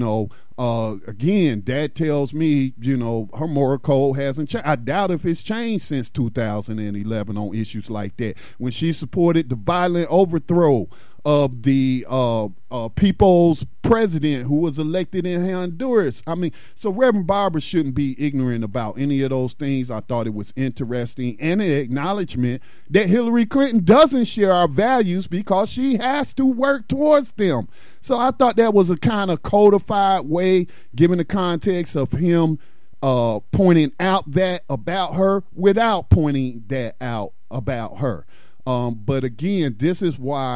again, that tells me, her moral code hasn't changed. I doubt if it's changed since 2011 on issues like that, when she supported the violent overthrow of the people's president who was elected in Honduras. I mean, so Reverend Barber shouldn't be ignorant about any of those things. I thought it was interesting, and an acknowledgement that Hillary Clinton doesn't share our values because she has to work towards them. So I thought that was a kind of codified way, given the context of him pointing out that about her without pointing that out about her. But again, this is why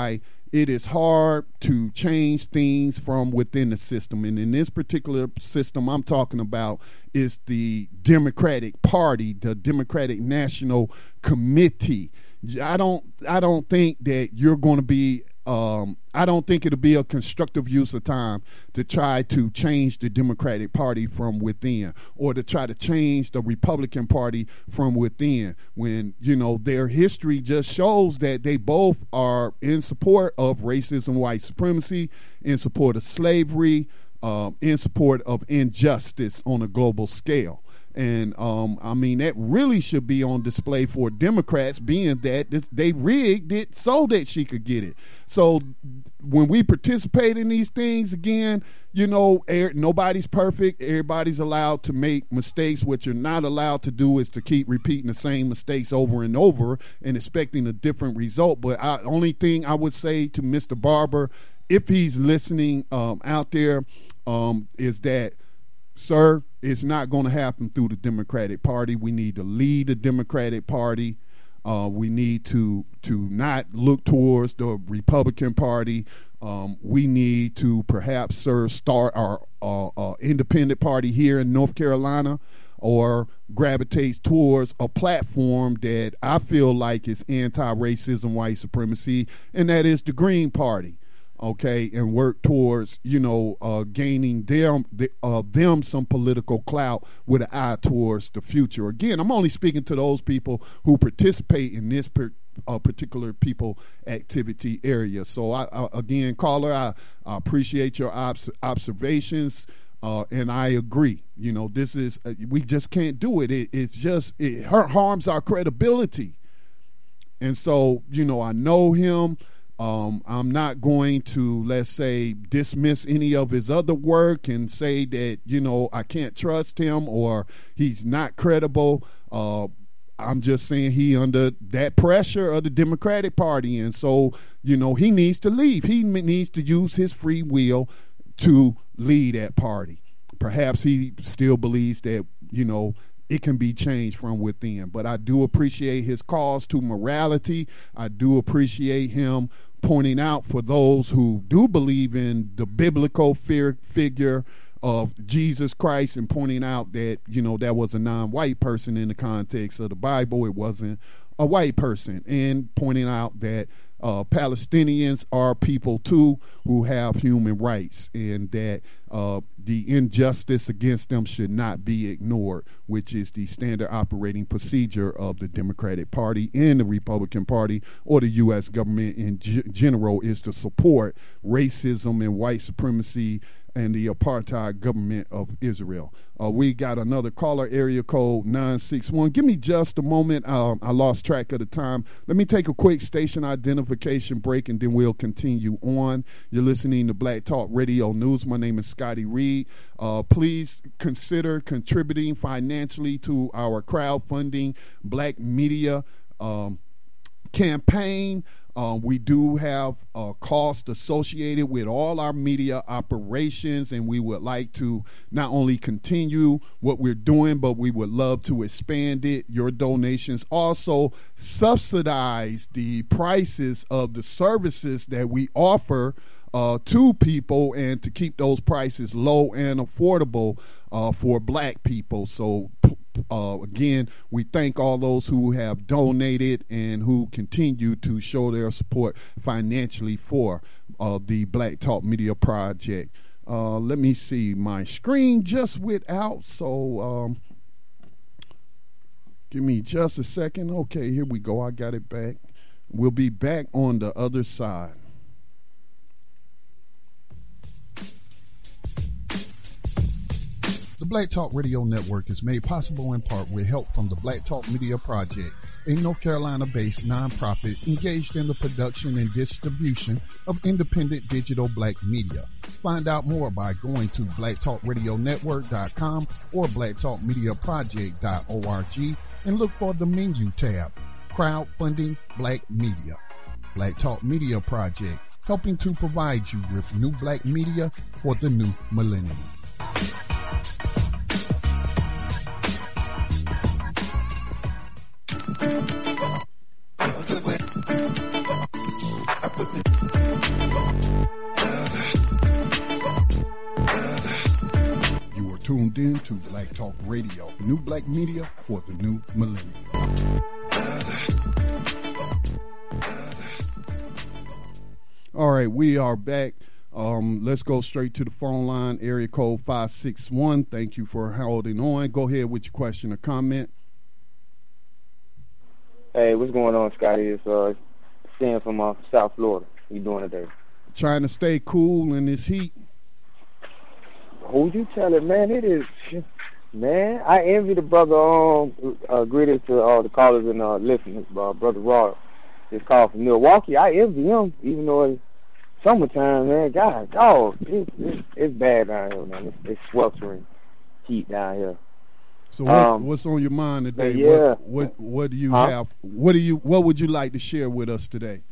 it is hard to change things from within the system. And in this particular system I'm talking about is the Democratic Party, the Democratic National Committee. I don't think that you're going to be I don't think it'll be a constructive use of time to try to change the Democratic Party from within, or to try to change the Republican Party from within, when, you know, their history just shows that they both are in support of racism, white supremacy, in support of slavery, in support of injustice on a global scale. And I mean, that really should be on display for Democrats, being that they rigged it so that she could get it. So when we participate in these things, again, you know, nobody's perfect. Everybody's allowed to make mistakes. What you're not allowed to do is to keep repeating the same mistakes over and over and expecting a different result. But only thing I would say to Mr. Barber, if he's listening out there, is that, sir, it's not going to happen through the Democratic Party. We need to lead the Democratic Party. We need to not look towards the Republican Party. We need to perhaps, sir, start our independent party here in North Carolina, or gravitates towards a platform that I feel like is anti-racism, white supremacy, and that is the Green Party. Okay, and work towards, you know, gaining them some political clout with an eye towards the future. Again, I'm only speaking to those people who participate in this particular people activity area. So, again, caller, I appreciate your observations, and I agree. You know, this is we just can't do it. It harms our credibility. And so, you know, I know him. I'm not going to, let's say, dismiss any of his other work and say that, you know, I can't trust him or he's not credible. I'm just saying he under that pressure of the Democratic Party. And so, you know, he needs to leave. He needs to use his free will to lead that party. Perhaps he still believes that, you know, it can be changed from within. But I do appreciate his calls to morality. I do appreciate him pointing out for those who do believe in the biblical figure of Jesus Christ, and pointing out that, you know, that was a non-white person in the context of the Bible. It wasn't a white person. And pointing out that Palestinians are people too who have human rights, and that the injustice against them should not be ignored, which is the standard operating procedure of the Democratic Party and the Republican Party, or the U.S. government in general, is to support racism and white supremacy and the apartheid government of Israel. We got another caller, area code 961. Give me just a moment. I lost track of the time. Let me take a quick station identification break, and then we'll continue on. You're listening to Black Talk Radio News. My name is Scotty Reed. Please consider contributing financially to our crowdfunding Black Media campaign. We do have a cost associated with all our media operations, and we would like to not only continue what we're doing, but we would love to expand it. Your donations also subsidize the prices of the services that we offer to people, and to keep those prices low and affordable for Black people. So again, we thank all those who have donated and who continue to show their support financially for the Black Talk Media Project. Let me see, my screen just went out, so give me just a second. Okay, here we go. I got it back. We'll be back on the other side. The Black Talk Radio Network is made possible in part with help from the Black Talk Media Project, a North Carolina-based nonprofit engaged in the production and distribution of independent digital black media. Find out more by going to blacktalkradionetwork.com or blacktalkmediaproject.org and look for the menu tab, Crowdfunding Black Media. Black Talk Media Project, helping to provide you with new black media for the new millennium. Radio, new black media for the new millennium. All right, we are back. Let's go straight to the phone line, area code 561. Thank you for holding on. Go ahead with your question or comment. Hey, what's going on, Scotty? It's Sam from South Florida. How you doing today? Trying to stay cool in this heat. Who you telling, man? It is, man. I envy the brother. Greetings to all the callers and listeners. Brother Raw just called from Milwaukee. I envy him, even though it's summertime, man. God, dog, it's bad down here, man. It's sweltering heat down here. So what's on your mind today? Yeah. What do you have? What would you like to share with us today?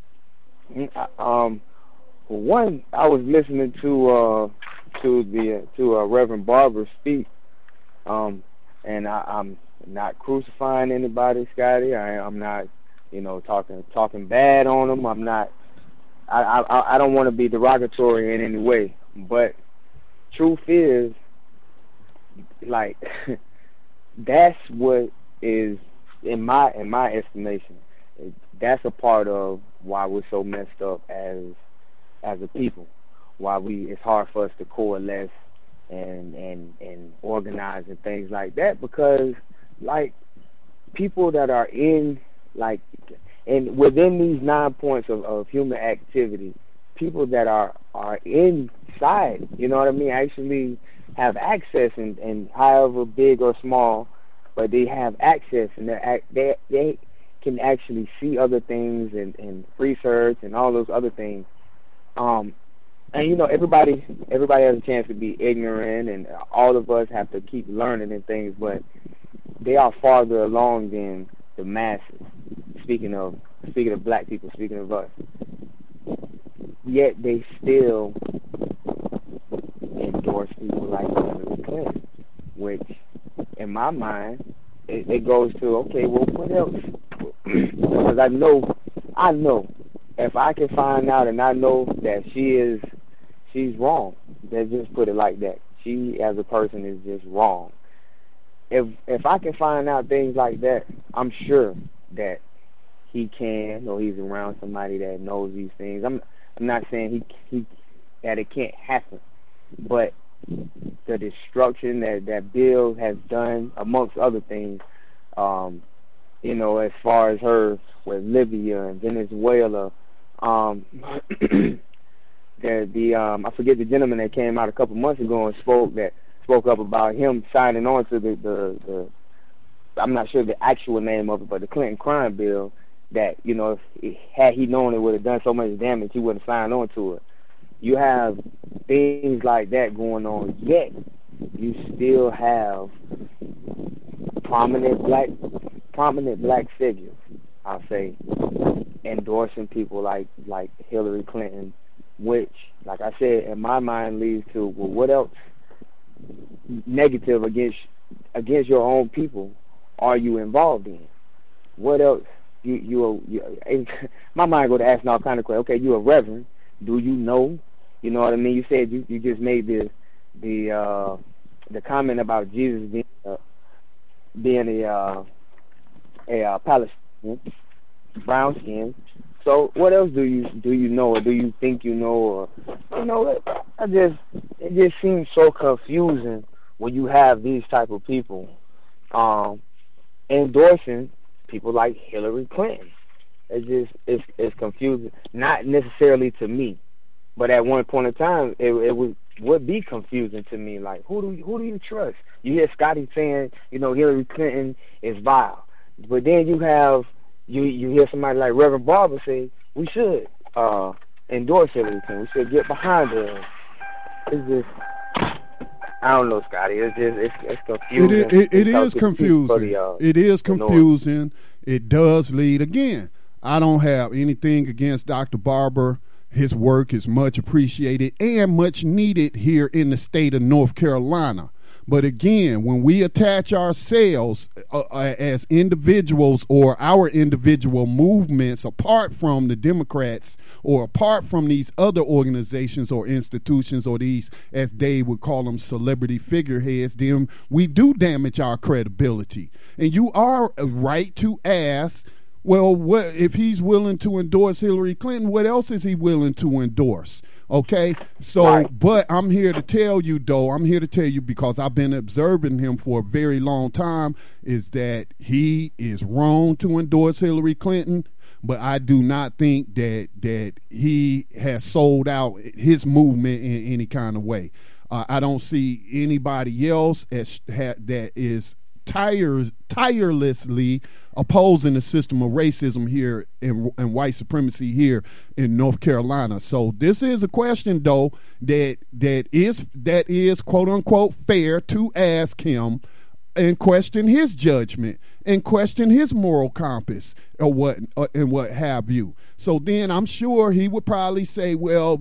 One, I was listening to Reverend Barber speak, and I'm not crucifying anybody, Scotty. I'm not, talking bad on them. I'm not. I don't want to be derogatory in any way, but truth is, like, that's what is, in my estimation, that's a part of why we're so messed up as a people. Why it's hard for us to coalesce and organize and things like that, because, like, people that are in, like, and within these 9 points of human activity, people that are inside, you know what I mean, actually have access, and however big or small, but they have access, and they can actually see other things and research and all those other things. And everybody has a chance to be ignorant, and all of us have to keep learning and things, but they are farther along than the masses. Speaking of black people, speaking of us, yet they still endorse people like Hillary Clinton, which, in my mind, it goes to, okay, well, what else? Because I know, if I can find out and I know that she's wrong, let's just put it like that. She, as a person, is just wrong. If I can find out things like that, I'm sure that he can, or he's around somebody that knows these things. I'm not saying he that it can't happen, but the destruction that Bill has done, amongst other things, as far as her with Libya and Venezuela, I forget the gentleman that came out a couple months ago and spoke up about him signing on to the I'm not sure the actual name of it, but the Clinton crime bill, that, had he known it would have done so much damage, he wouldn't sign on to it. You have things like that going on, yet you still have prominent black figures, I'll say, endorsing people like Hillary Clinton, which, like I said, in my mind leads to, well, what else negative against your own people are you involved in? What else? You my mind go to asking all kind of questions. Okay, you're a reverend. Do you know? You know what I mean? You said you just made the comment about Jesus being a Palestinian, brown skin. So what else do you know, or do you think you know, or it just seems so confusing when you have these type of people endorsing people like Hillary Clinton. It's confusing. Not necessarily to me, but at one point in time, it would be confusing to me. Like, who do you trust? You hear Scotty saying, Hillary Clinton is vile, but then you hear somebody like Reverend Barber say we should endorse Hillary Clinton. We should get behind her. It's just, I don't know, Scotty. It's confusing. It is confusing. It is confusing. It does lead, again, I don't have anything against Dr. Barber. His work is much appreciated and much needed here in the state of North Carolina. But again, when we attach ourselves as individuals or our individual movements apart from the Democrats or apart from these other organizations or institutions or these, as Dave would call them, celebrity figureheads, then we do damage our credibility. And you are right to ask, well, what if he's willing to endorse Hillary Clinton, what else is he willing to endorse? Okay, so, right. But I'm here to tell you, because I've been observing him for a very long time, is that he is wrong to endorse Hillary Clinton, but I do not think that he has sold out his movement in any kind of way. I don't see anybody else that is tirelessly opposing the system of racism here and white supremacy here in North Carolina. So this is a question, though, that is quote unquote fair to ask him and question his judgment and question his moral compass or what have you. So then I'm sure he would probably say, well,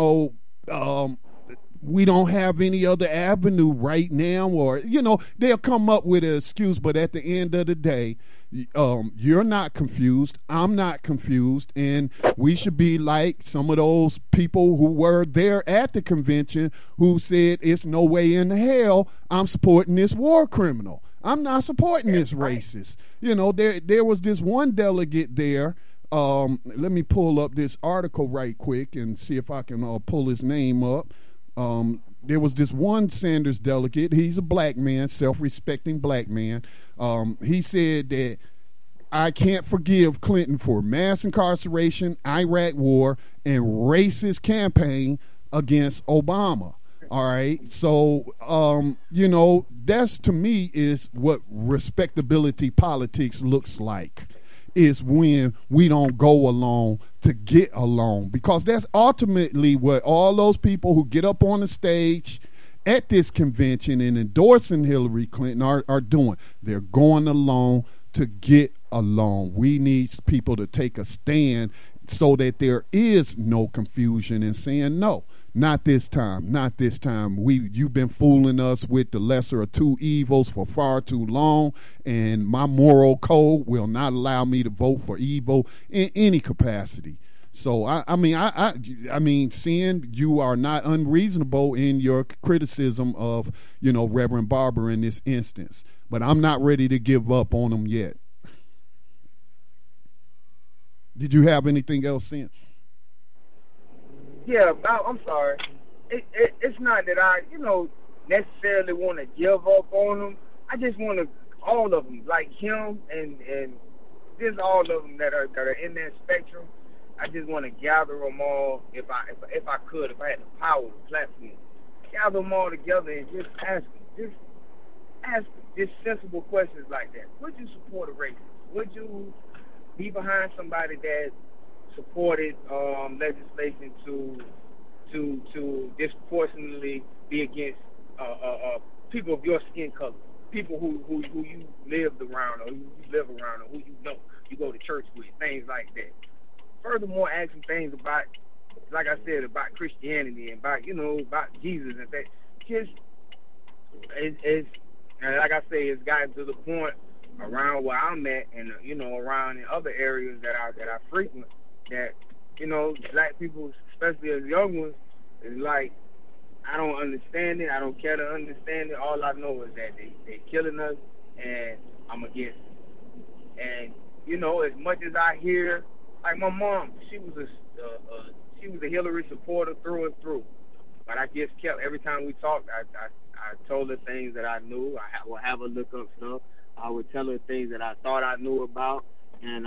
we don't have any other avenue right now, or, they'll come up with an excuse. But at the end of the day, you're not confused. I'm not confused. And we should be like some of those people who were there at the convention who said, it's no way in hell I'm supporting this war criminal. I'm not supporting this racist. There was this one delegate there. Let me pull up this article right quick and see if I can pull his name up. There was this one Sanders delegate. He's a black man, self-respecting black man. He said that I can't forgive Clinton for mass incarceration, Iraq war, and racist campaign against Obama. All right. So, that's to me is what respectability politics looks like. Is when we don't go along to get along, because that's ultimately what all those people who get up on the stage at this convention and endorsing Hillary Clinton are doing. They're going along to get along. We need people to take a stand so that there is no confusion and saying, no, not this time, not this time. You've been fooling us with the lesser of two evils for far too long, and my moral code will not allow me to vote for evil in any capacity. So I mean, seeing you are not unreasonable in your criticism of, Reverend Barber in this instance, but I'm not ready to give up on him yet. Did you have anything else, Sin? Yeah, I'm sorry. It's not that I, necessarily want to give up on them. I just want to, all of them, like him and just all of them that are in that spectrum. I just want to gather them all, if I could, if I had the power, the platform, gather them all together and just ask them, just sensible questions like that. Would you support a racist? Would you be behind somebody that supported legislation to disproportionately be against people of your skin color, people who you lived around or who you live around or who you go to church with, things like that. Furthermore, ask some things about, like I said, about Christianity and about Jesus and that. Just it's and like I say, it's gotten to the point around where I'm at and around in other areas that I frequent, that black people, especially as young ones, is like, I don't understand it. I don't care to understand it. All I know is that they killing us, and I'm against it. And as much as I hear, like my mom, she was a Hillary supporter through and through. But I just kept, every time we talked, I told her things that I knew. I would have her look up stuff. I would tell her things that I thought I knew about, and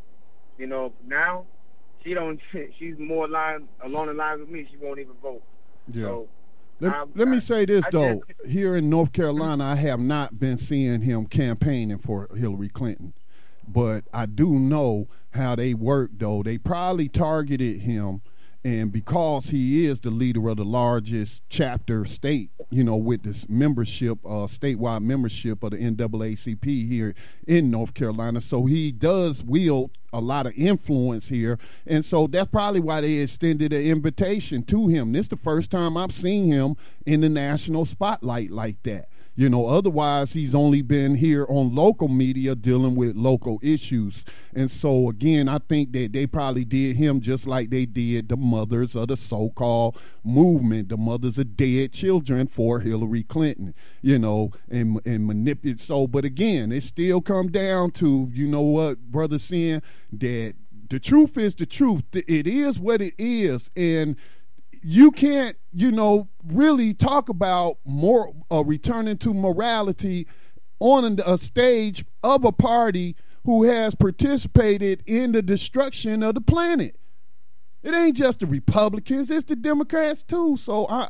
now she's more along the lines with me. She won't even vote. Yeah. So, let me say this, though. Here in North Carolina, I have not been seeing him campaigning for Hillary Clinton. But I do know how they work, though. They probably targeted him, and because he is the leader of the largest chapter state, with this membership, statewide membership of the NAACP here in North Carolina, so he does wield a lot of influence here, and so that's probably why they extended an invitation to him. This is the first time I've seen him in the national spotlight like that. Otherwise he's only been here on local media dealing with local issues. And so again, I think that they probably did him just like they did the mothers of the so-called movement, the mothers of dead children for Hillary Clinton, and manipulate. So, but again, it still come down to, Brother Sin, that the truth is the truth. It is what it is. And you can't, really talk about more returning to morality on a stage of a party who has participated in the destruction of the planet. It ain't just the Republicans, it's the Democrats too. So, I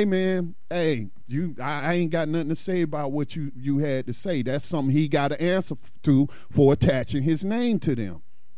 ain't got nothing to say about what you had to say. That's something he got to answer to for attaching his name to them.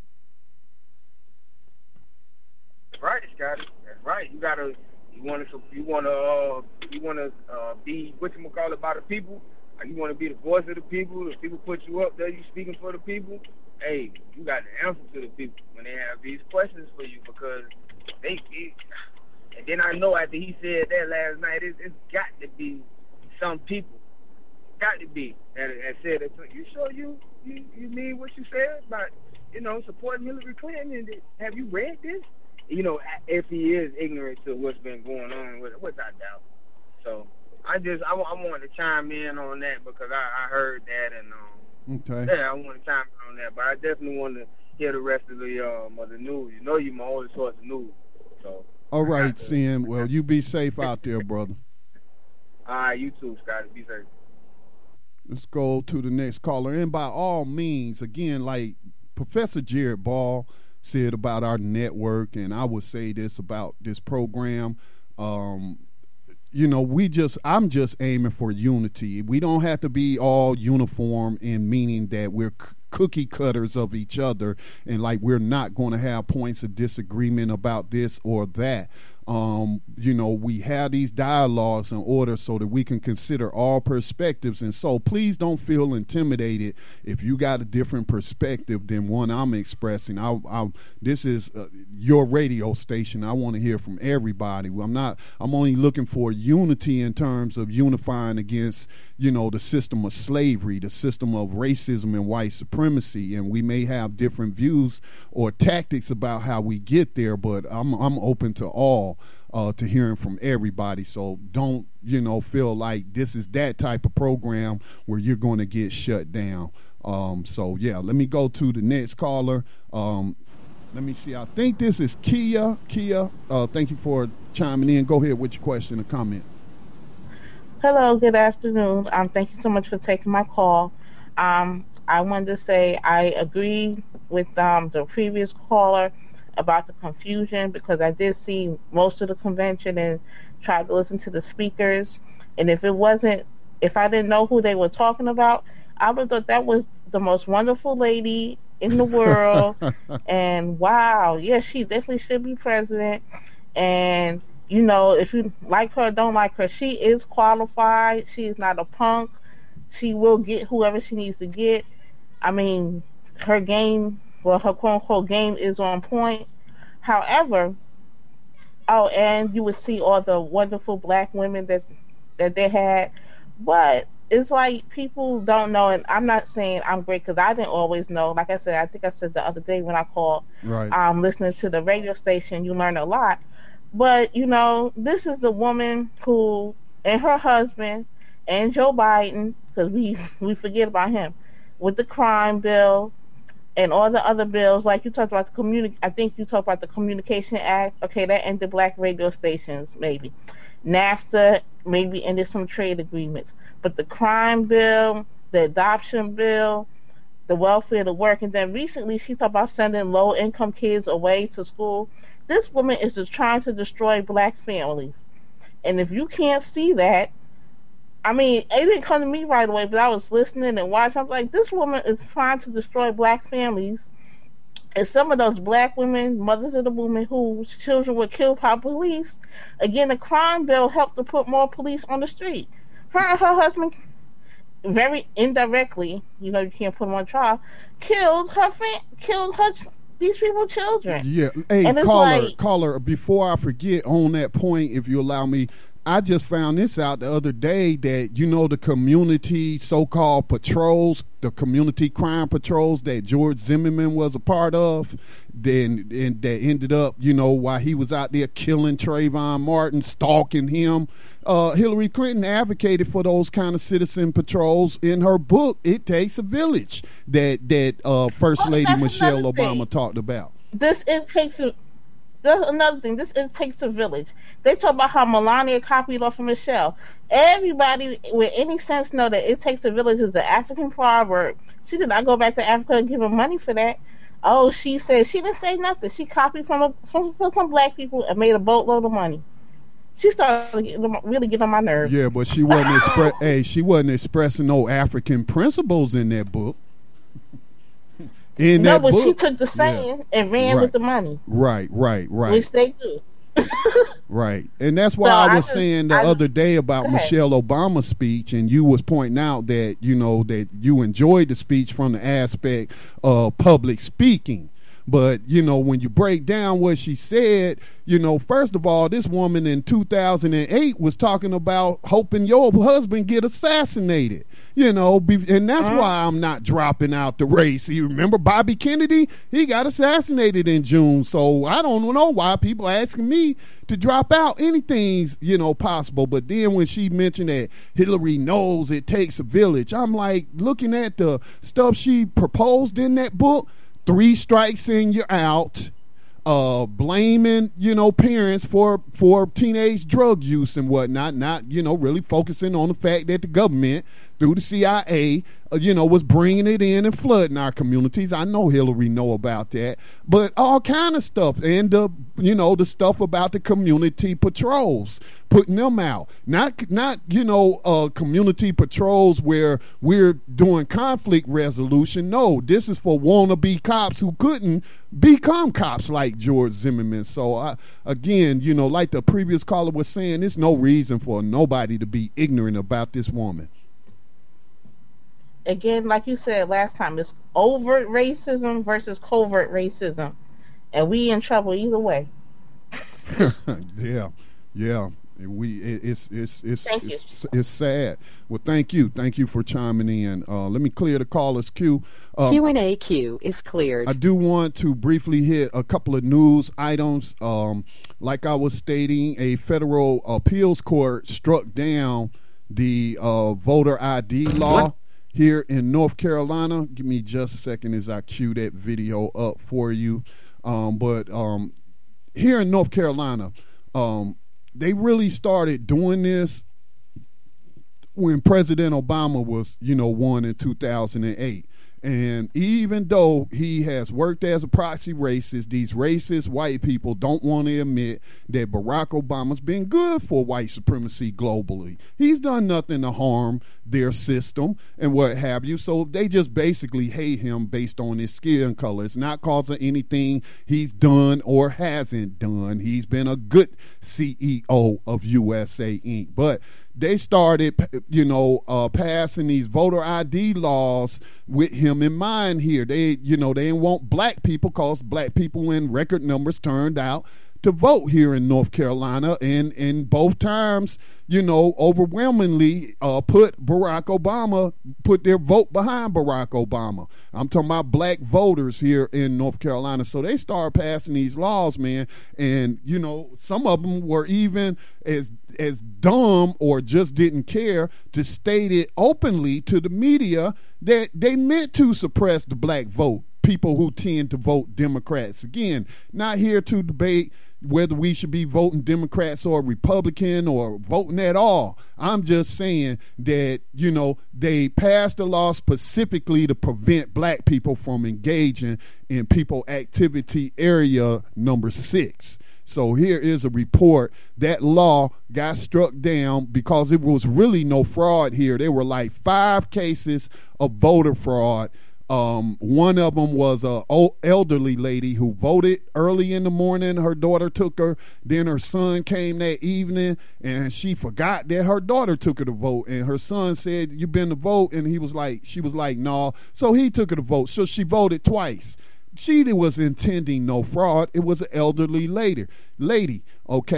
Right, Scotty. That's right. You want to be whatchamacallit by the people. You want to be the voice of the people. If people put you up there, you speaking for the people. Hey, you got to answer to the people when they have these questions for you, because and then I know after he said that last night, it's got to be some people, got to be that said that. You sure you mean what you said about supporting Hillary Clinton? And have you read this? If he is ignorant to what's been going on with it, which I doubt. So I wanted to chime in on that because I heard that, and okay. Yeah, I want to chime in on that, but I definitely want to hear the rest of the news. You're my only source of news. So all right, Sin. Well, you be safe out there, brother. All right, you too, Scotty. Be safe. Let's go to the next caller. And by all means, again, like Professor Jared Ball said about our network, and I would say this about this program, I'm just aiming for unity. We don't have to be all uniform in meaning that we're cookie cutters of each other and like we're not going to have points of disagreement about this or that. We have these dialogues in order so that we can consider all perspectives. And so please don't feel intimidated if you got a different perspective than one I'm expressing. This is your radio station. I want to hear from everybody. I'm only looking for unity in terms of unifying against, the system of slavery, the system of racism and white supremacy. And we may have different views or tactics about how we get there, but I'm open to all. To hearing from everybody. So don't, feel like this is that type of program where you're going to get shut down. Let me go to the next caller. Let me see. I think this is Kia. Kia, thank you for chiming in. Go ahead with your question or comment. Hello, good afternoon. Thank you so much for taking my call. I wanted to say I agree with the previous caller about the confusion, because I did see most of the convention and tried to listen to the speakers. And if I didn't know who they were talking about, I would have thought that was the most wonderful lady in the world. And wow, yeah, she definitely should be president. And, if you like her or don't like her, she is qualified. She is not a punk. She will get whoever she needs to get. I mean, her game, her quote-unquote game is on point. However, and you would see all the wonderful black women that they had. But it's like people don't know, and I'm not saying I'm great because I didn't always know. Like I said, I think I said the other day when I called, right. Listening to the radio station, you learn a lot. But, this is a woman who, and her husband, and Joe Biden, because we forget about him, with the crime bill, and all the other bills, like you talked about I think you talked about the Communication Act. Okay, that ended black radio stations, maybe. NAFTA maybe ended some trade agreements. But the crime bill, the adoption bill, the welfare to work, and then recently she talked about sending low-income kids away to school. This woman is just trying to destroy black families. And if you can't see that, I mean, it didn't come to me right away, but I was listening and watching. I'm like, this woman is trying to destroy black families. And some of those black women, mothers of the women whose children were killed by police, again, the crime bill helped to put more police on the street. Her and her husband, very indirectly, you can't put them on trial, killed these people's children. Yeah. Hey, caller, before I forget on that point, if you allow me, I just found this out the other day that, the community so-called patrols, the community crime patrols that George Zimmerman was a part of, and that ended up, while he was out there killing Trayvon Martin, stalking him. Hillary Clinton advocated for those kind of citizen patrols in her book, It Takes a Village, that First Lady Michelle Obama talked about. That's another thing. It takes a village. They talk about how Melania copied off of Michelle. Everybody with any sense know that it takes a village is an African proverb. She did not go back to Africa and give them money for that. Oh, she said she didn't say nothing. She copied from some black people and made a boatload of money. She started really getting on my nerves. Yeah, but she wasn't she wasn't expressing no African principles in that book. She took the saying and ran with the money. Right. Which they do. Right. And that's why I was saying the other day about Michelle Obama's speech, and you was pointing out that, that you enjoyed the speech from the aspect of public speaking. But, when you break down what she said, first of all, this woman in 2008 was talking about hoping your husband get assassinated, and that's why I'm not dropping out the race. You remember Bobby Kennedy? He got assassinated in June. So I don't know why people asking me to drop out. Anything's, possible. But then when she mentioned that Hillary knows it takes a village, I'm like, looking at the stuff she proposed in that book, 3 strikes and you're out, blaming, parents for teenage drug use and whatnot, not, really focusing on the fact that the government, through the CIA, was bringing it in and flooding our communities. I know Hillary know about that, but all kind of stuff. And, the stuff about the community patrols, putting them out. Not community patrols where we're doing conflict resolution. No, this is for wannabe cops who couldn't become cops like George Zimmerman. So, again, like the previous caller was saying, there's no reason for nobody to be ignorant about this woman. Again, like you said last time, it's overt racism versus covert racism, and we in trouble either way. Yeah. It's sad. Well, thank you for chiming in. Let me clear the caller's queue. Q&A queue is cleared. I do want to briefly hit a couple of news items. Like I was stating, a federal appeals court struck down the voter ID law here in North Carolina. Give me just a second as I cue that video up for you. But here in North Carolina, they really started doing this when President Obama was, won in 2008. And even though he has worked as a proxy racist, these racist white people don't want to admit that Barack Obama's been good for white supremacy globally. He's done nothing to harm their system and what have you. So they just basically hate him based on his skin color. It's not cause of anything he's done or hasn't done. He's been a good CEO of USA Inc. But they started, passing these voter ID laws with him in mind here. They didn't want black people because black people in record numbers turned out to vote here in North Carolina. And in both times, overwhelmingly put their vote behind Barack Obama. I'm talking about black voters here in North Carolina. So they started passing these laws, man. And, some of them were even as dumb or just didn't care to state it openly to the media that they meant to suppress the black vote, people who tend to vote Democrats. Again, not here to debate whether we should be voting Democrats or Republican or voting at all. I'm just saying that, they passed a law specifically to prevent black people from engaging in people activity area number 6. So here is a report. That law got struck down because it was really no fraud here. There were like 5 cases of voter fraud. One of them was a elderly lady who voted early in the morning. Her daughter took her. Then her son came that evening, and she forgot that her daughter took her to vote. And her son said, "You been to vote?" And she was like, "No." So he took her to vote. So she voted twice. She was intending no fraud. It was an elderly lady. Okay.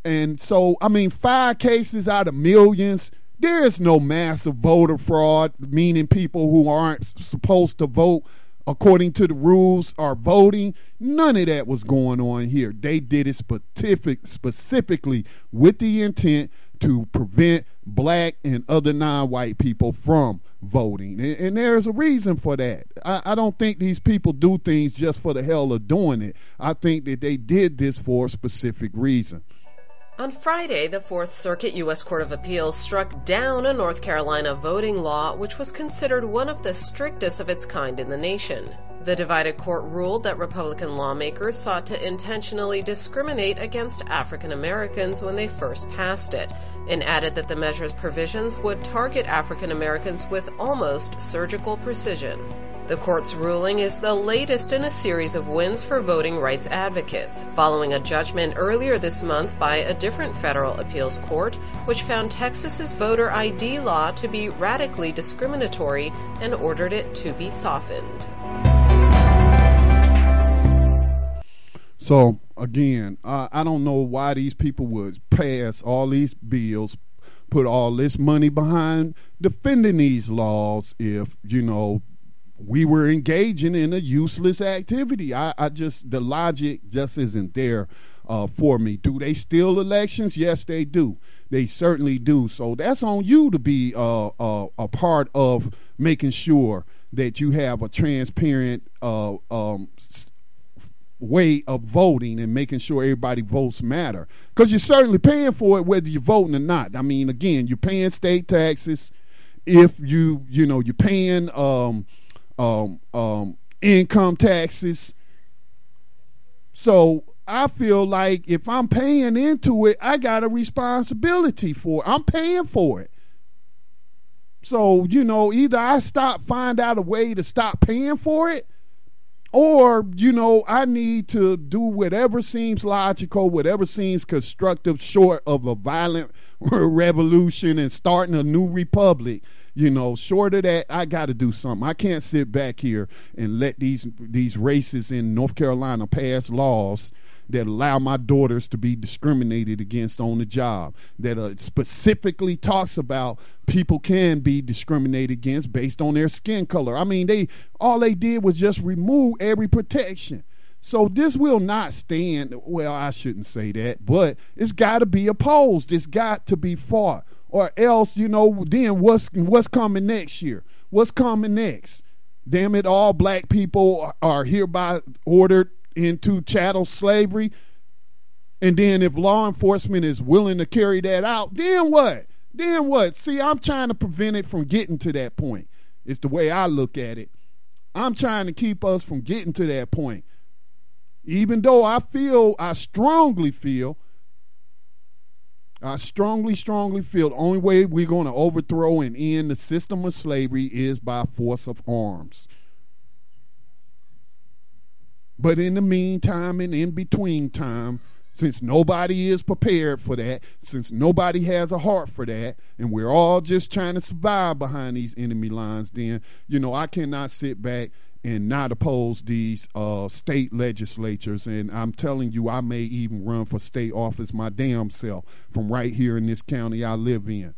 And so, I mean, 5 cases out of millions. There is no massive voter fraud, meaning people who aren't supposed to vote according to the rules are voting. None of that was going on here. They did it specifically with the intent to prevent black and other non-white people from voting. And there's a reason for that. I don't think these people do things just for the hell of doing it. I think that they did this for a specific reason. On Friday, the Fourth Circuit U.S. Court of Appeals struck down a North Carolina voting law which was considered one of the strictest of its kind in the nation. The divided court ruled that Republican lawmakers sought to intentionally discriminate against African Americans when they first passed it, and added that the measure's provisions would target African Americans with almost surgical precision. The court's ruling is the latest in a series of wins for voting rights advocates, following a judgment earlier this month by a different federal appeals court, which found Texas's voter ID law to be radically discriminatory and ordered it to be softened. So, again, I don't know why these people would pass all these bills, put all this money behind defending these laws if, we were engaging in a useless activity. The logic just isn't there for me. Do they steal elections? Yes, they do. They certainly do. So that's on you to be a part of making sure that you have a transparent way of voting and making sure everybody votes matter. Because you're certainly paying for it whether you're voting or not. I mean, again, you're paying state taxes. If you're paying income taxes. So I feel like if I'm paying into it, I got a responsibility for it. I'm paying for it. So, either I find out a way to stop paying for it, or, I need to do whatever seems logical, whatever seems constructive, short of a violent revolution and starting a new republic. Short of that, I got to do something. I can't sit back here and let these races in North Carolina pass laws that allow my daughters to be discriminated against on the job, that specifically talks about people can be discriminated against based on their skin color. I mean, all they did was just remove every protection. So this will not stand. Well, I shouldn't say that, but it's got to be opposed. It's got to be fought. Or else, then what's coming next year? What's coming next? Damn it, all black people are hereby ordered into chattel slavery. And then if law enforcement is willing to carry that out, then what? Then what? See, I'm trying to prevent it from getting to that point. It's the way I look at it. I'm trying to keep us from getting to that point. Even though I strongly feel the only way we're going to overthrow and end the system of slavery is by force of arms. But in the meantime and in between time, since nobody is prepared for that, since nobody has a heart for that, and we're all just trying to survive behind these enemy lines, then, I cannot sit back and not oppose these state legislatures. And I'm telling you, I may even run for state office my damn self from right here in this county I live in.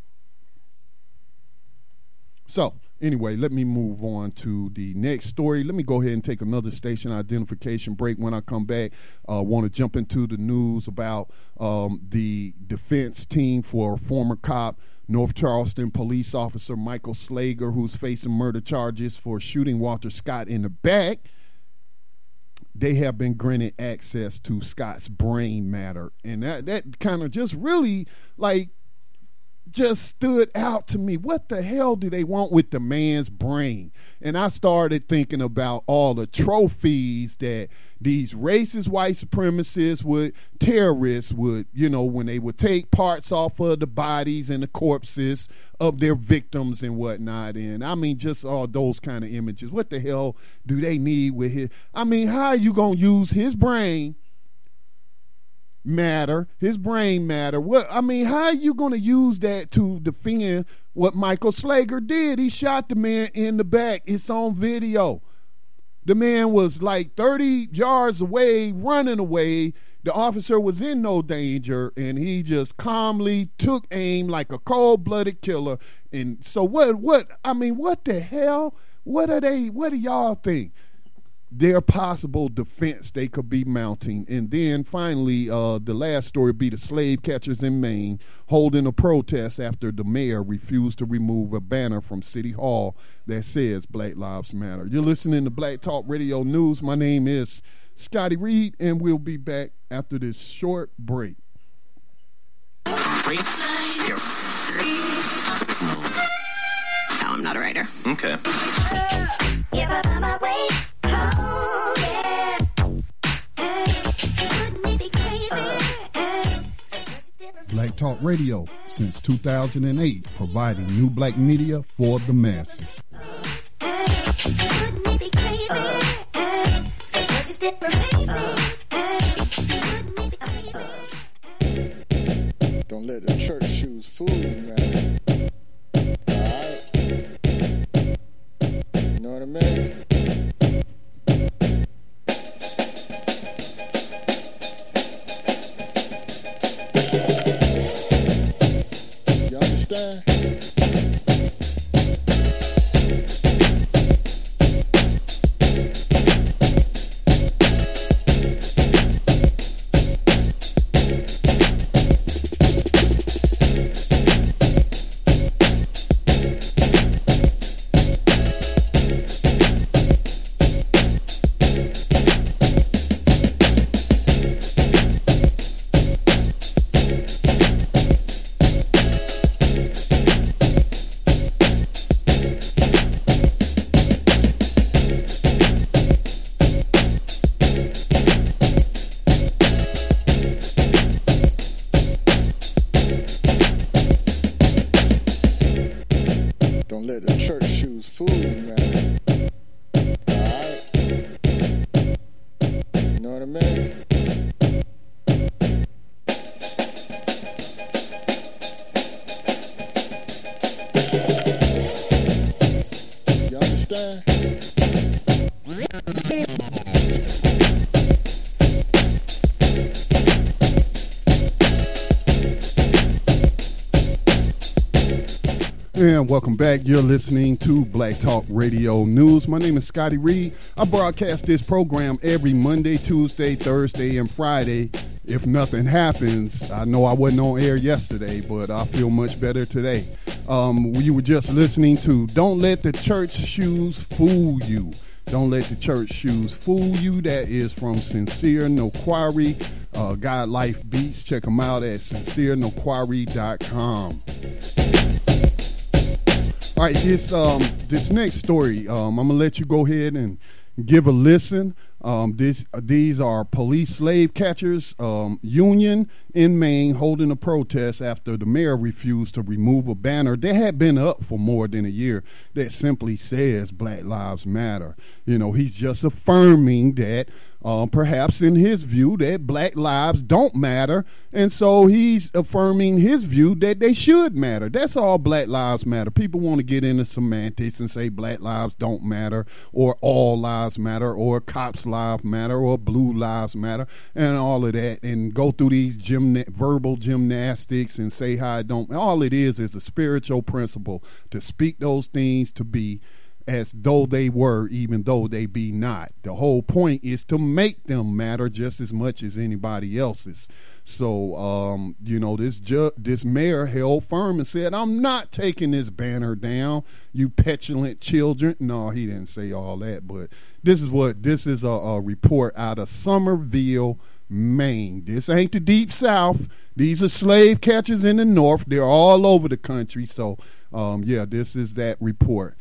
So, anyway, let me move on to the next story. Let me go ahead and take another station identification break. When I come back, I want to jump into the news about the defense team for former cop North Charleston police officer Michael Slager, who's facing murder charges for shooting Walter Scott in the back. They have been granted access to Scott's brain matter. And that kind of just really just stood out to me. What the hell do they want with the man's brain? And I started thinking about all the trophies that these racist white supremacists terrorists would, when they would take parts off of the bodies and the corpses of their victims and whatnot. And I mean, just all those kind of images. What the hell do they need with his? I mean, how are you going to use his brain matter, how are you going to use that to defend what Michael Slager did? He shot the man in the back. It's on video. The man was like 30 yards away, running away. The officer was in no danger, and he just calmly took aim like a cold-blooded killer. And so what the hell? What do y'all think? Their possible defense they could be mounting. And then finally, the last story would be the slave catchers in Maine holding a protest after the mayor refused to remove a banner from City Hall that says Black Lives Matter. You're listening to Black Talk Radio News. My name is Scotty Reed, and we'll be back after this short break. No, I'm not a writer. Okay. Black Talk Radio since 2008, providing new black media for the masses. Don't let the church shoes fool you, man. Alright? You know what I mean? You understand? Don't let the church shoes fool you, man. Alright? You know what I mean? You understand? And welcome back. You're listening to Black Talk Radio News. My name is Scotty Reed. I broadcast this program every Monday, Tuesday, Thursday, and Friday. If nothing happens, I know I wasn't on air yesterday, but I feel much better today. We were just listening to Don't Let the Church Shoes Fool You. Don't Let the Church Shoes Fool You. That is from Sincere No Quarry, God Life Beats. Check them out at sincerenoquarry.com. All right, this next story, I'm gonna let you go ahead and give a listen. These are police slave catchers union in Maine holding a protest after the mayor refused to remove a banner that had been up for more than a year that simply says Black Lives Matter. You know, he's just affirming that perhaps in his view that black lives don't matter, and so he's affirming his view that they should matter. That's all Black Lives Matter. People want to get into semantics and say black lives don't matter, or all lives matter, or cops' lives matter, or blue lives matter, and all of that, and go through these verbal gymnastics and say how it don't. All it is a spiritual principle to speak those things to be as though they were, even though they be not. The whole point is to make them matter just as much as anybody else's. So, you know, this mayor held firm and said, I'm not taking this banner down, you petulant children. No, he didn't say all that, but this is a report out of Somerville, Maine. This ain't the Deep South. These are slave catchers in the North. They're all over the country. So, yeah, this is that report.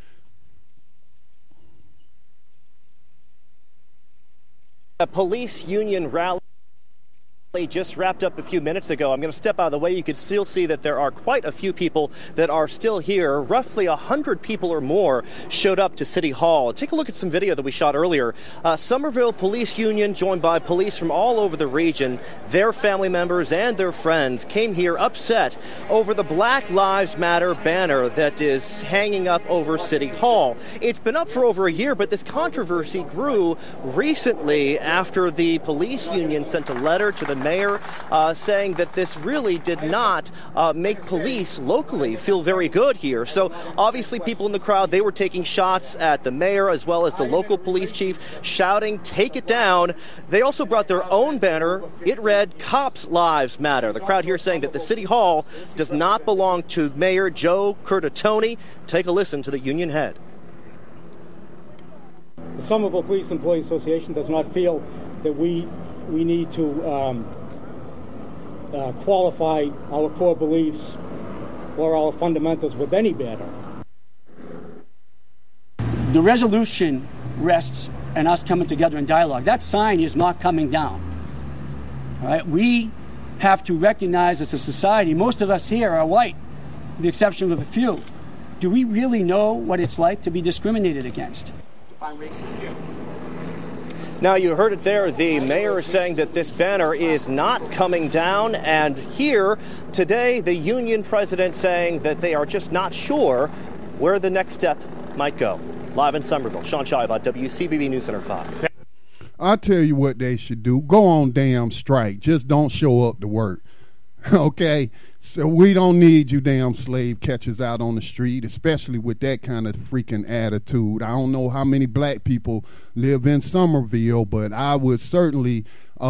A police union rally. Just wrapped up a few minutes ago. I'm going to step out of the way. You can still see that there are quite a few people that are still here. Roughly 100 people or more showed up to City Hall. Take a look at some video that we shot earlier. Somerville Police Union, joined by police from all over the region, their family members and their friends came here upset over the Black Lives Matter banner that is hanging up over City Hall. It's been up for over a year, but this controversy grew recently after the police union sent a letter to the mayor saying that this really did not make police locally feel very good here. So obviously people in the crowd, they were taking shots at the mayor as well as the local police chief, shouting, "Take it down." They also brought their own banner. It read, "Cops Lives Matter." The crowd here saying that the City Hall does not belong to Mayor Joe Curtatone. Take a listen to the union head. The Somerville Police Employees Association does not feel that we need to qualify our core beliefs or our fundamentals with any banner. The resolution rests on us coming together in dialogue. That sign is not coming down. All right? We have to recognize as a society, most of us here are white, with the exception of a few. Do we really know what it's like to be discriminated against? Define racism here. Now, you heard it there. The mayor is saying that this banner is not coming down. And here today, the union president saying that they are just not sure where the next step might go. Live in Somerville, Sean Shaw about WCBB News Center 5. I'll tell you what they should do. Go on damn strike. Just don't show up to work. Okay? So we don't need you damn slave catchers out on the street, especially with that kind of freaking attitude. I don't know how many black people live in Somerville, but I would certainly,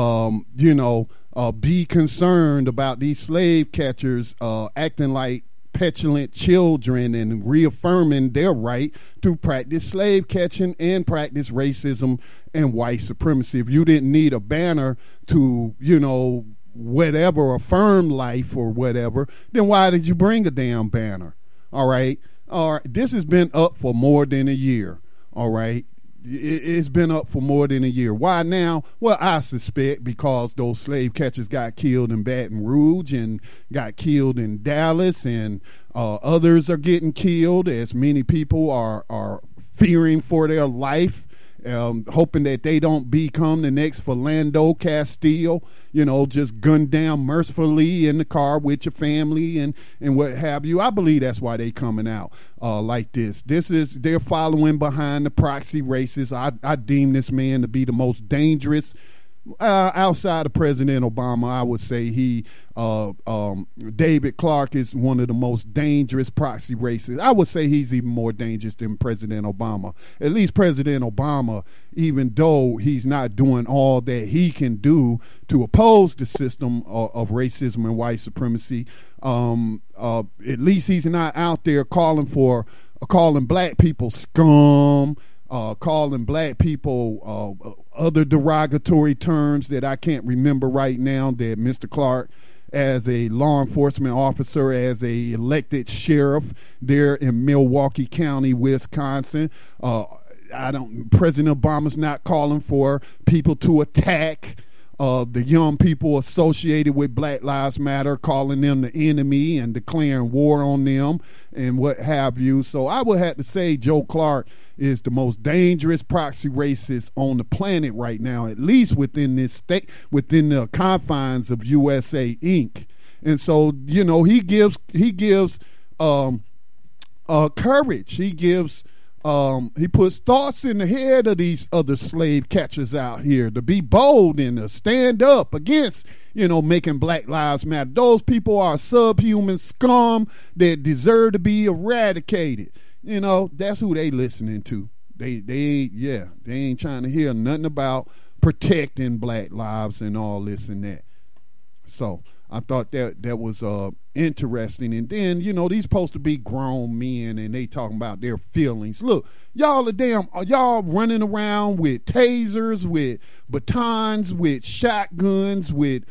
be concerned about these slave catchers acting like petulant children and reaffirming their right to practice slave catching and practice racism and white supremacy. If you didn't need a banner to, whatever, affirm life or whatever, then why did you bring a damn banner? All right. This has been up for more than a year. All right. It's been up for more than a year. Why now? Well, I suspect because those slave catchers got killed in Baton Rouge and got killed in Dallas, and others are getting killed as many people are fearing for their life, hoping that they don't become the next Philando Castile, just gunned down mercifully in the car with your family and what have you. I believe that's why they coming out like this. They're following behind the proxy racists. I deem this man to be the most dangerous outside of President Obama. I would say David Clark is one of the most dangerous proxy racists. I would say he's even more dangerous than President Obama. At least President Obama, even though he's not doing all that he can do to oppose the system of racism and white supremacy, at least he's not out there calling black people scum, calling black people other derogatory terms that I can't remember right now, that Mr. Clark, as a law enforcement officer, as a elected sheriff there in Milwaukee County, Wisconsin, President Obama's not calling for people to attack the young people associated with Black Lives Matter, calling them the enemy and declaring war on them and what have you. So I would have to say Joe Clark is the most dangerous proxy racist on the planet right now, at least within this state, within the confines of USA Inc. And so, he gives courage. He puts thoughts in the head of these other slave catchers out here to be bold and to stand up against, making Black Lives Matter. Those people are subhuman scum that deserve to be eradicated. That's who they listening to. They ain't trying to hear nothing about protecting black lives and all this and that. So I thought that was interesting. And then, these supposed to be grown men and they talking about their feelings. Look, y'all running around with tasers, with batons, with shotguns, with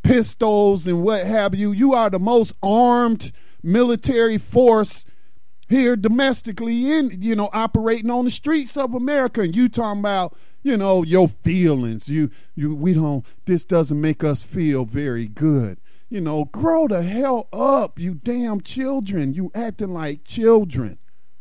pistols and what have you. You are the most armed military force here domestically in, you know, operating on the streets of America, and you talking about, you know, your feelings. This doesn't make us feel very good. You know, grow the hell up, you damn children. You acting like children.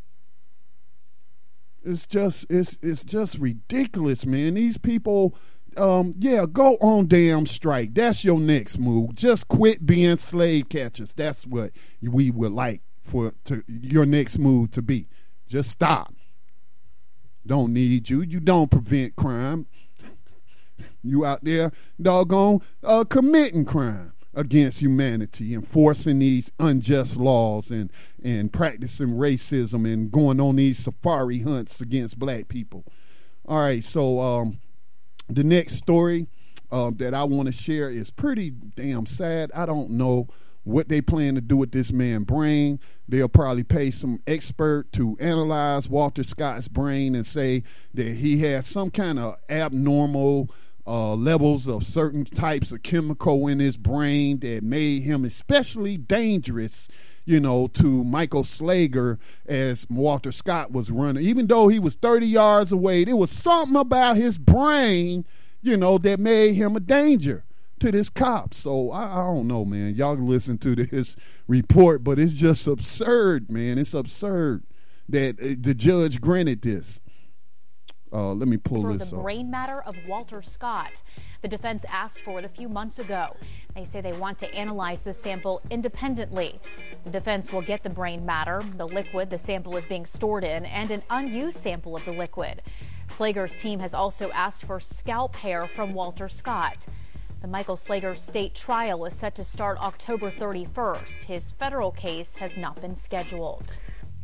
It's just ridiculous, man. These people, go on damn strike. That's your next move. Just quit being slave catchers. That's what we would like your next move to be. Just stop. Don't need you. You don't prevent crime. You out there doggone committing crime against humanity, enforcing these unjust laws and practicing racism and going on these safari hunts against black people. All right, so the next story that I want to share is pretty damn sad. I don't know what they plan to do with this man's brain. They'll probably pay some expert to analyze Walter Scott's brain and say that he has some kind of abnormal levels of certain types of chemical in his brain that made him especially dangerous, you know, to Michael Slager as Walter Scott was running. Even though he was 30 yards away, there was something about his brain, you know, that made him a danger to this cop. So I don't know, man. Y'all can listen to this report, but it's just absurd, man. It's absurd that the judge granted this. Let me pull this up. For the brain matter of Walter Scott. The defense asked for it a few months ago. They say they want to analyze the sample independently. The defense will get the brain matter, the liquid the sample is being stored in, and an unused sample of the liquid. Slager's team has also asked for scalp hair from Walter Scott. The Michael Slager state trial is set to start October 31st. His federal case has not been scheduled.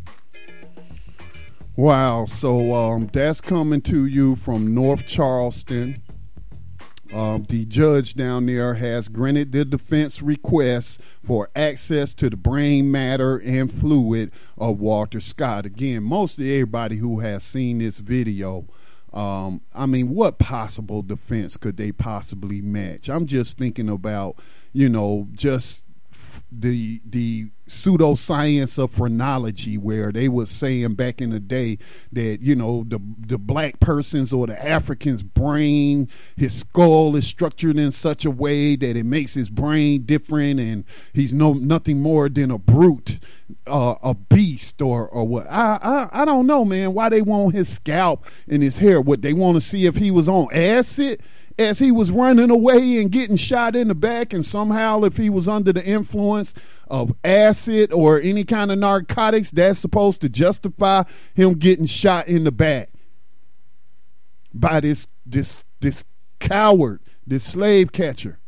Wow, so that's coming to you from North Charleston. The judge down there has granted the defense request for access to the brain matter and fluid of Walter Scott. Again, most of everybody who has seen this video, I mean, what possible defense could they possibly match? I'm just thinking about, you know, just the pseudoscience of phrenology, where they were saying back in the day that, you know, the black person's or the African's brain, his skull is structured in such a way that it makes his brain different, and he's nothing more than a brute, a beast, or what. I don't know, man, why they want his scalp and his hair. What, they want to see if he was on acid as he was running away and getting shot in the back, and somehow if he was under the influence of acid or any kind of narcotics, that's supposed to justify him getting shot in the back by this coward, this slave catcher.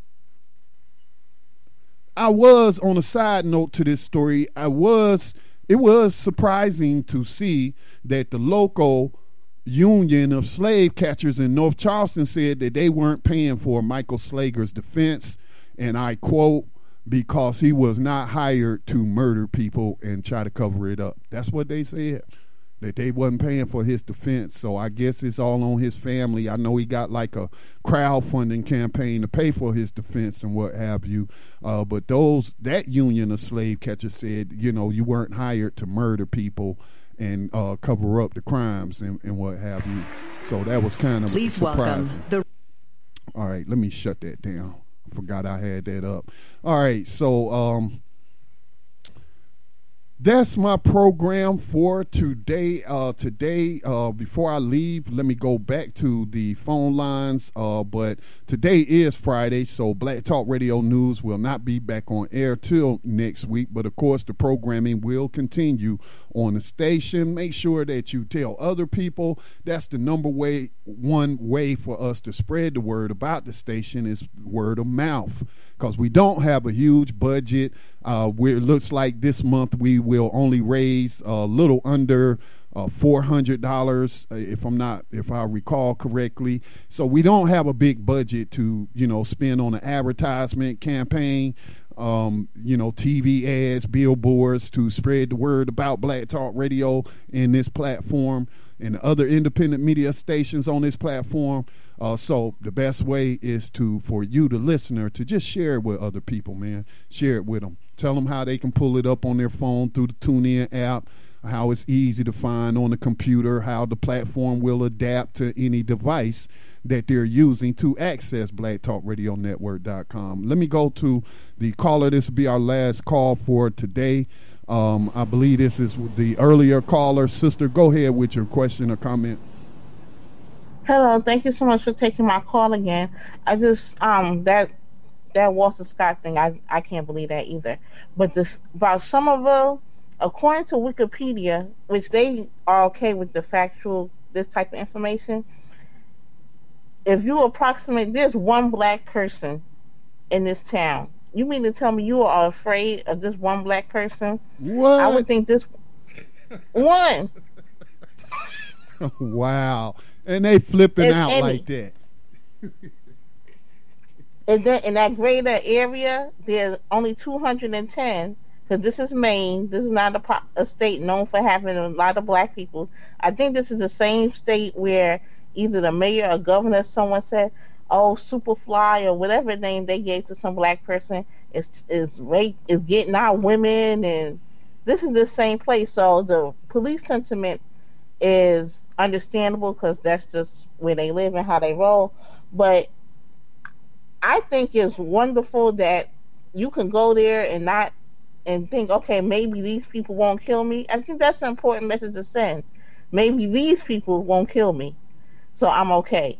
I was, on a side note to this story, it was surprising to see that the local union of slave catchers in North Charleston said that they weren't paying for Michael Slager's defense, and I quote, because he was not hired to murder people and try to cover it up. That's what they said, that they wasn't paying for his defense. So I guess it's all on his family. I know he got like a crowdfunding campaign to pay for his defense and what have you. But that union of slave catchers said, you know, you weren't hired to murder people and cover up the crimes and what have you. So that was kind of surprising. All right, let me shut that down. I forgot I had that up. All right, so that's my program for today. Before I leave, let me go back to the phone lines. But today is Friday, so Black Talk Radio News will not be back on air till next week. But of course, the programming will continue on the station. Make sure that you tell other people. That's the one way for us to spread the word about the station is word of mouth, because we don't have a huge budget. It looks like this month we will only raise a little under $400, if I recall correctly. So we don't have a big budget to, you know, spend on an advertisement campaign, TV ads, billboards to spread the word about Black Talk Radio in this platform and other independent media stations on this platform. So the best way is for you, the listener, to just share it with other people, man. Share it with them. Tell them how they can pull it up on their phone through the TuneIn app. how it's easy to find on the computer, how the platform will adapt to any device that they're using to access blacktalkradionetwork.com. Let me go to the caller. This will be our last call for today. I believe this is the earlier caller. Sister, go ahead with your question or comment. Hello, thank you so much for taking my call again. I just that Walter Scott thing, I can't believe that either. But this about Somerville, according to Wikipedia, which they are okay with the factual this type of information. If you approximate, there's one black person in this town. You mean to tell me you are afraid of this one black person? What? I would think this one. Wow. And they flipping out any. Like that. In that greater area, there's only 210, because this is Maine. This is not a state known for having a lot of black people. I think this is the same state where either the mayor or governor, someone said, oh, Superfly or whatever name they gave to some black person is getting out women, and this is the same place. So the police sentiment is understandable because that's just where they live and how they roll. But I think it's wonderful that you can go there and think, okay, maybe these people won't kill me. I think that's an important message to send. Maybe these people won't kill me, so I'm okay.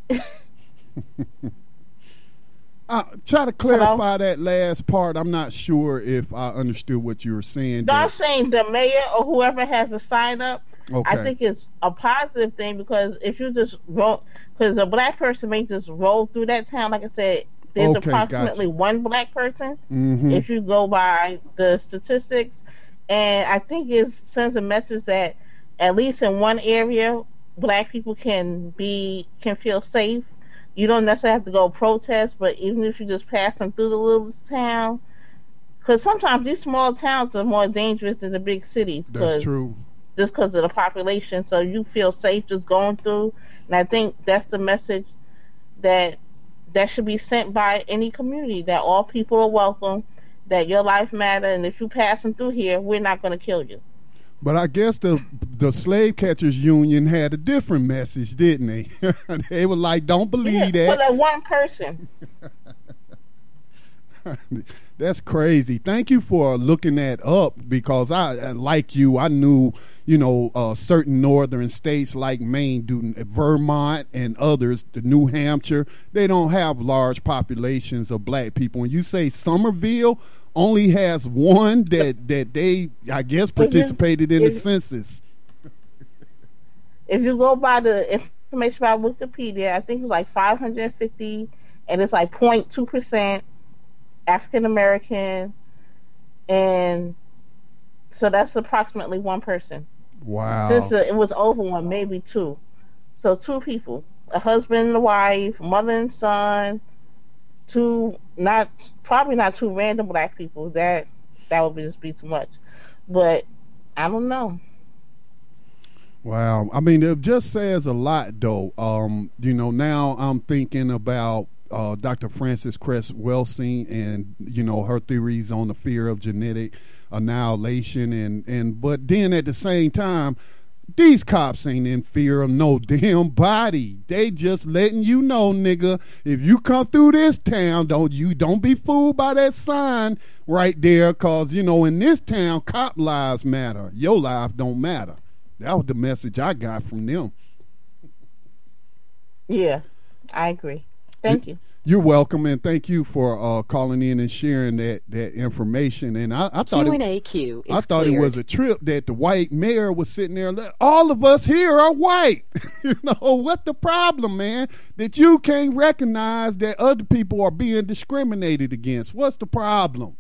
Try to clarify that last part. I'm not sure if I understood what you were saying. No, I'm saying the mayor or whoever has to sign up. Okay. I think it's a positive thing, because if you just roll, because a black person may just roll through that town. Like I said, there's approximately one black person if you go by the statistics, and I think it sends a message that at least in one area, black people can feel safe. You don't necessarily have to go protest, but even if you just pass them through the little town, because sometimes these small towns are more dangerous than the big cities. That's true. Just because of the population, so you feel safe just going through. And I think that's the message that should be sent by any community, that all people are welcome, that your life matters, and if you pass them through here, we're not going to kill you. But I guess the slave catchers union had a different message, didn't they? They were like, don't believe that. For that one person. That's crazy. Thank you for looking that up, because I like you, I knew, certain northern states like Maine, Vermont and others, the New Hampshire, they don't have large populations of black people. When you say Somerville only has one that they, I guess, participated in the census. If you go by the information by Wikipedia, I think it was like 550, and it's like 0.2% African American, and so that's approximately one person. Wow. Since it was over one, maybe two. So two people, a husband and a wife, mother and son, probably not two random black people. That would just be too much. But I don't know. Wow. I mean, it just says a lot, though. Now I'm thinking about Dr. Frances Cress Welsing and, her theories on the fear of genetic annihilation. But then at the same time, these cops ain't in fear of no damn body. They just letting you know, nigga, if you come through this town, don't be fooled by that sign right there, because, in this town, cop lives matter. Your life don't matter. That was the message I got from them. Yeah, I agree. Thank you. You're welcome, and thank you for calling in and sharing that information. And I thought it was a trip that the white mayor was sitting there. All of us here are white. What the problem, man? That you can't recognize that other people are being discriminated against. What's the problem?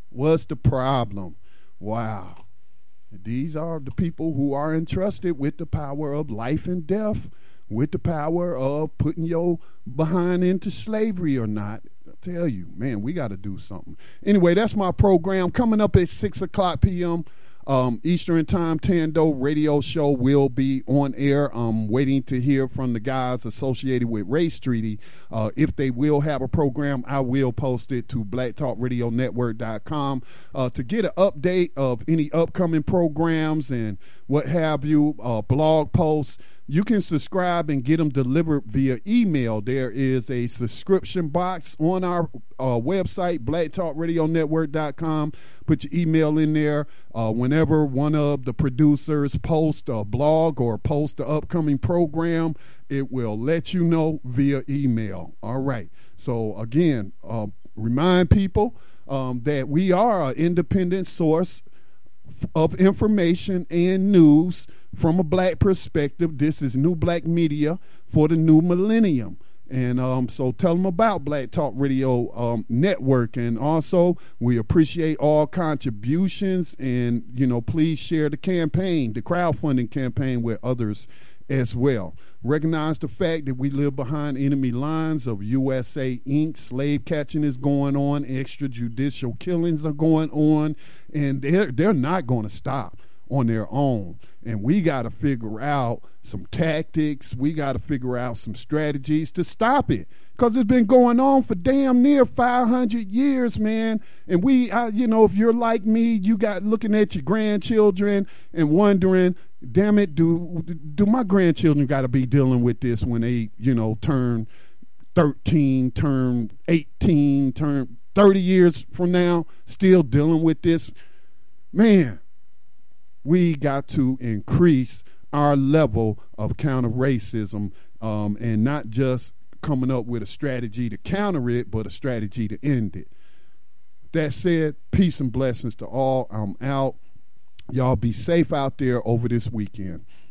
Wow. These are the people who are entrusted with the power of life and death, with the power of putting your behind into slavery or not. I tell you, man, we got to do something. Anyway, that's my program. Coming up at 6 o'clock p.m., Eastern Time, Tando radio show will be on air. I'm waiting to hear from the guys associated with Race Treaty. If they will have a program, I will post it to blacktalkradionetwork.com to get an update of any upcoming programs and what have you, blog posts. You can subscribe and get them delivered via email. There is a subscription box on our website, blacktalkradionetwork.com. Put your email in there. Whenever one of the producers post a blog or post an upcoming program, it will let you know via email. All right. So, again, remind people that we are an independent source of information and news from a black perspective. This is New Black Media for the new millennium. And so tell them about Black Talk Radio Network. And also, we appreciate all contributions. And, you know, please share the campaign, the crowdfunding campaign, with others as well. Recognize the fact that we live behind enemy lines of USA Inc. Slave catching is going on. Extrajudicial killings are going on. And they're not going to stop on their own. And we got to figure out some tactics. We got to figure out some strategies to stop it, because it's been going on for damn near 500 years, man. And you know, if you're like me, you got looking at your grandchildren and wondering, damn it, do my grandchildren got to be dealing with this when they, you know, turn 13, turn 18, turn 30 years from now, still dealing with this? Man, we got to increase our level of counter-racism, and not just coming up with a strategy to counter it, but a strategy to end it. That said, peace and blessings to all. I'm out. Y'all be safe out there over this weekend.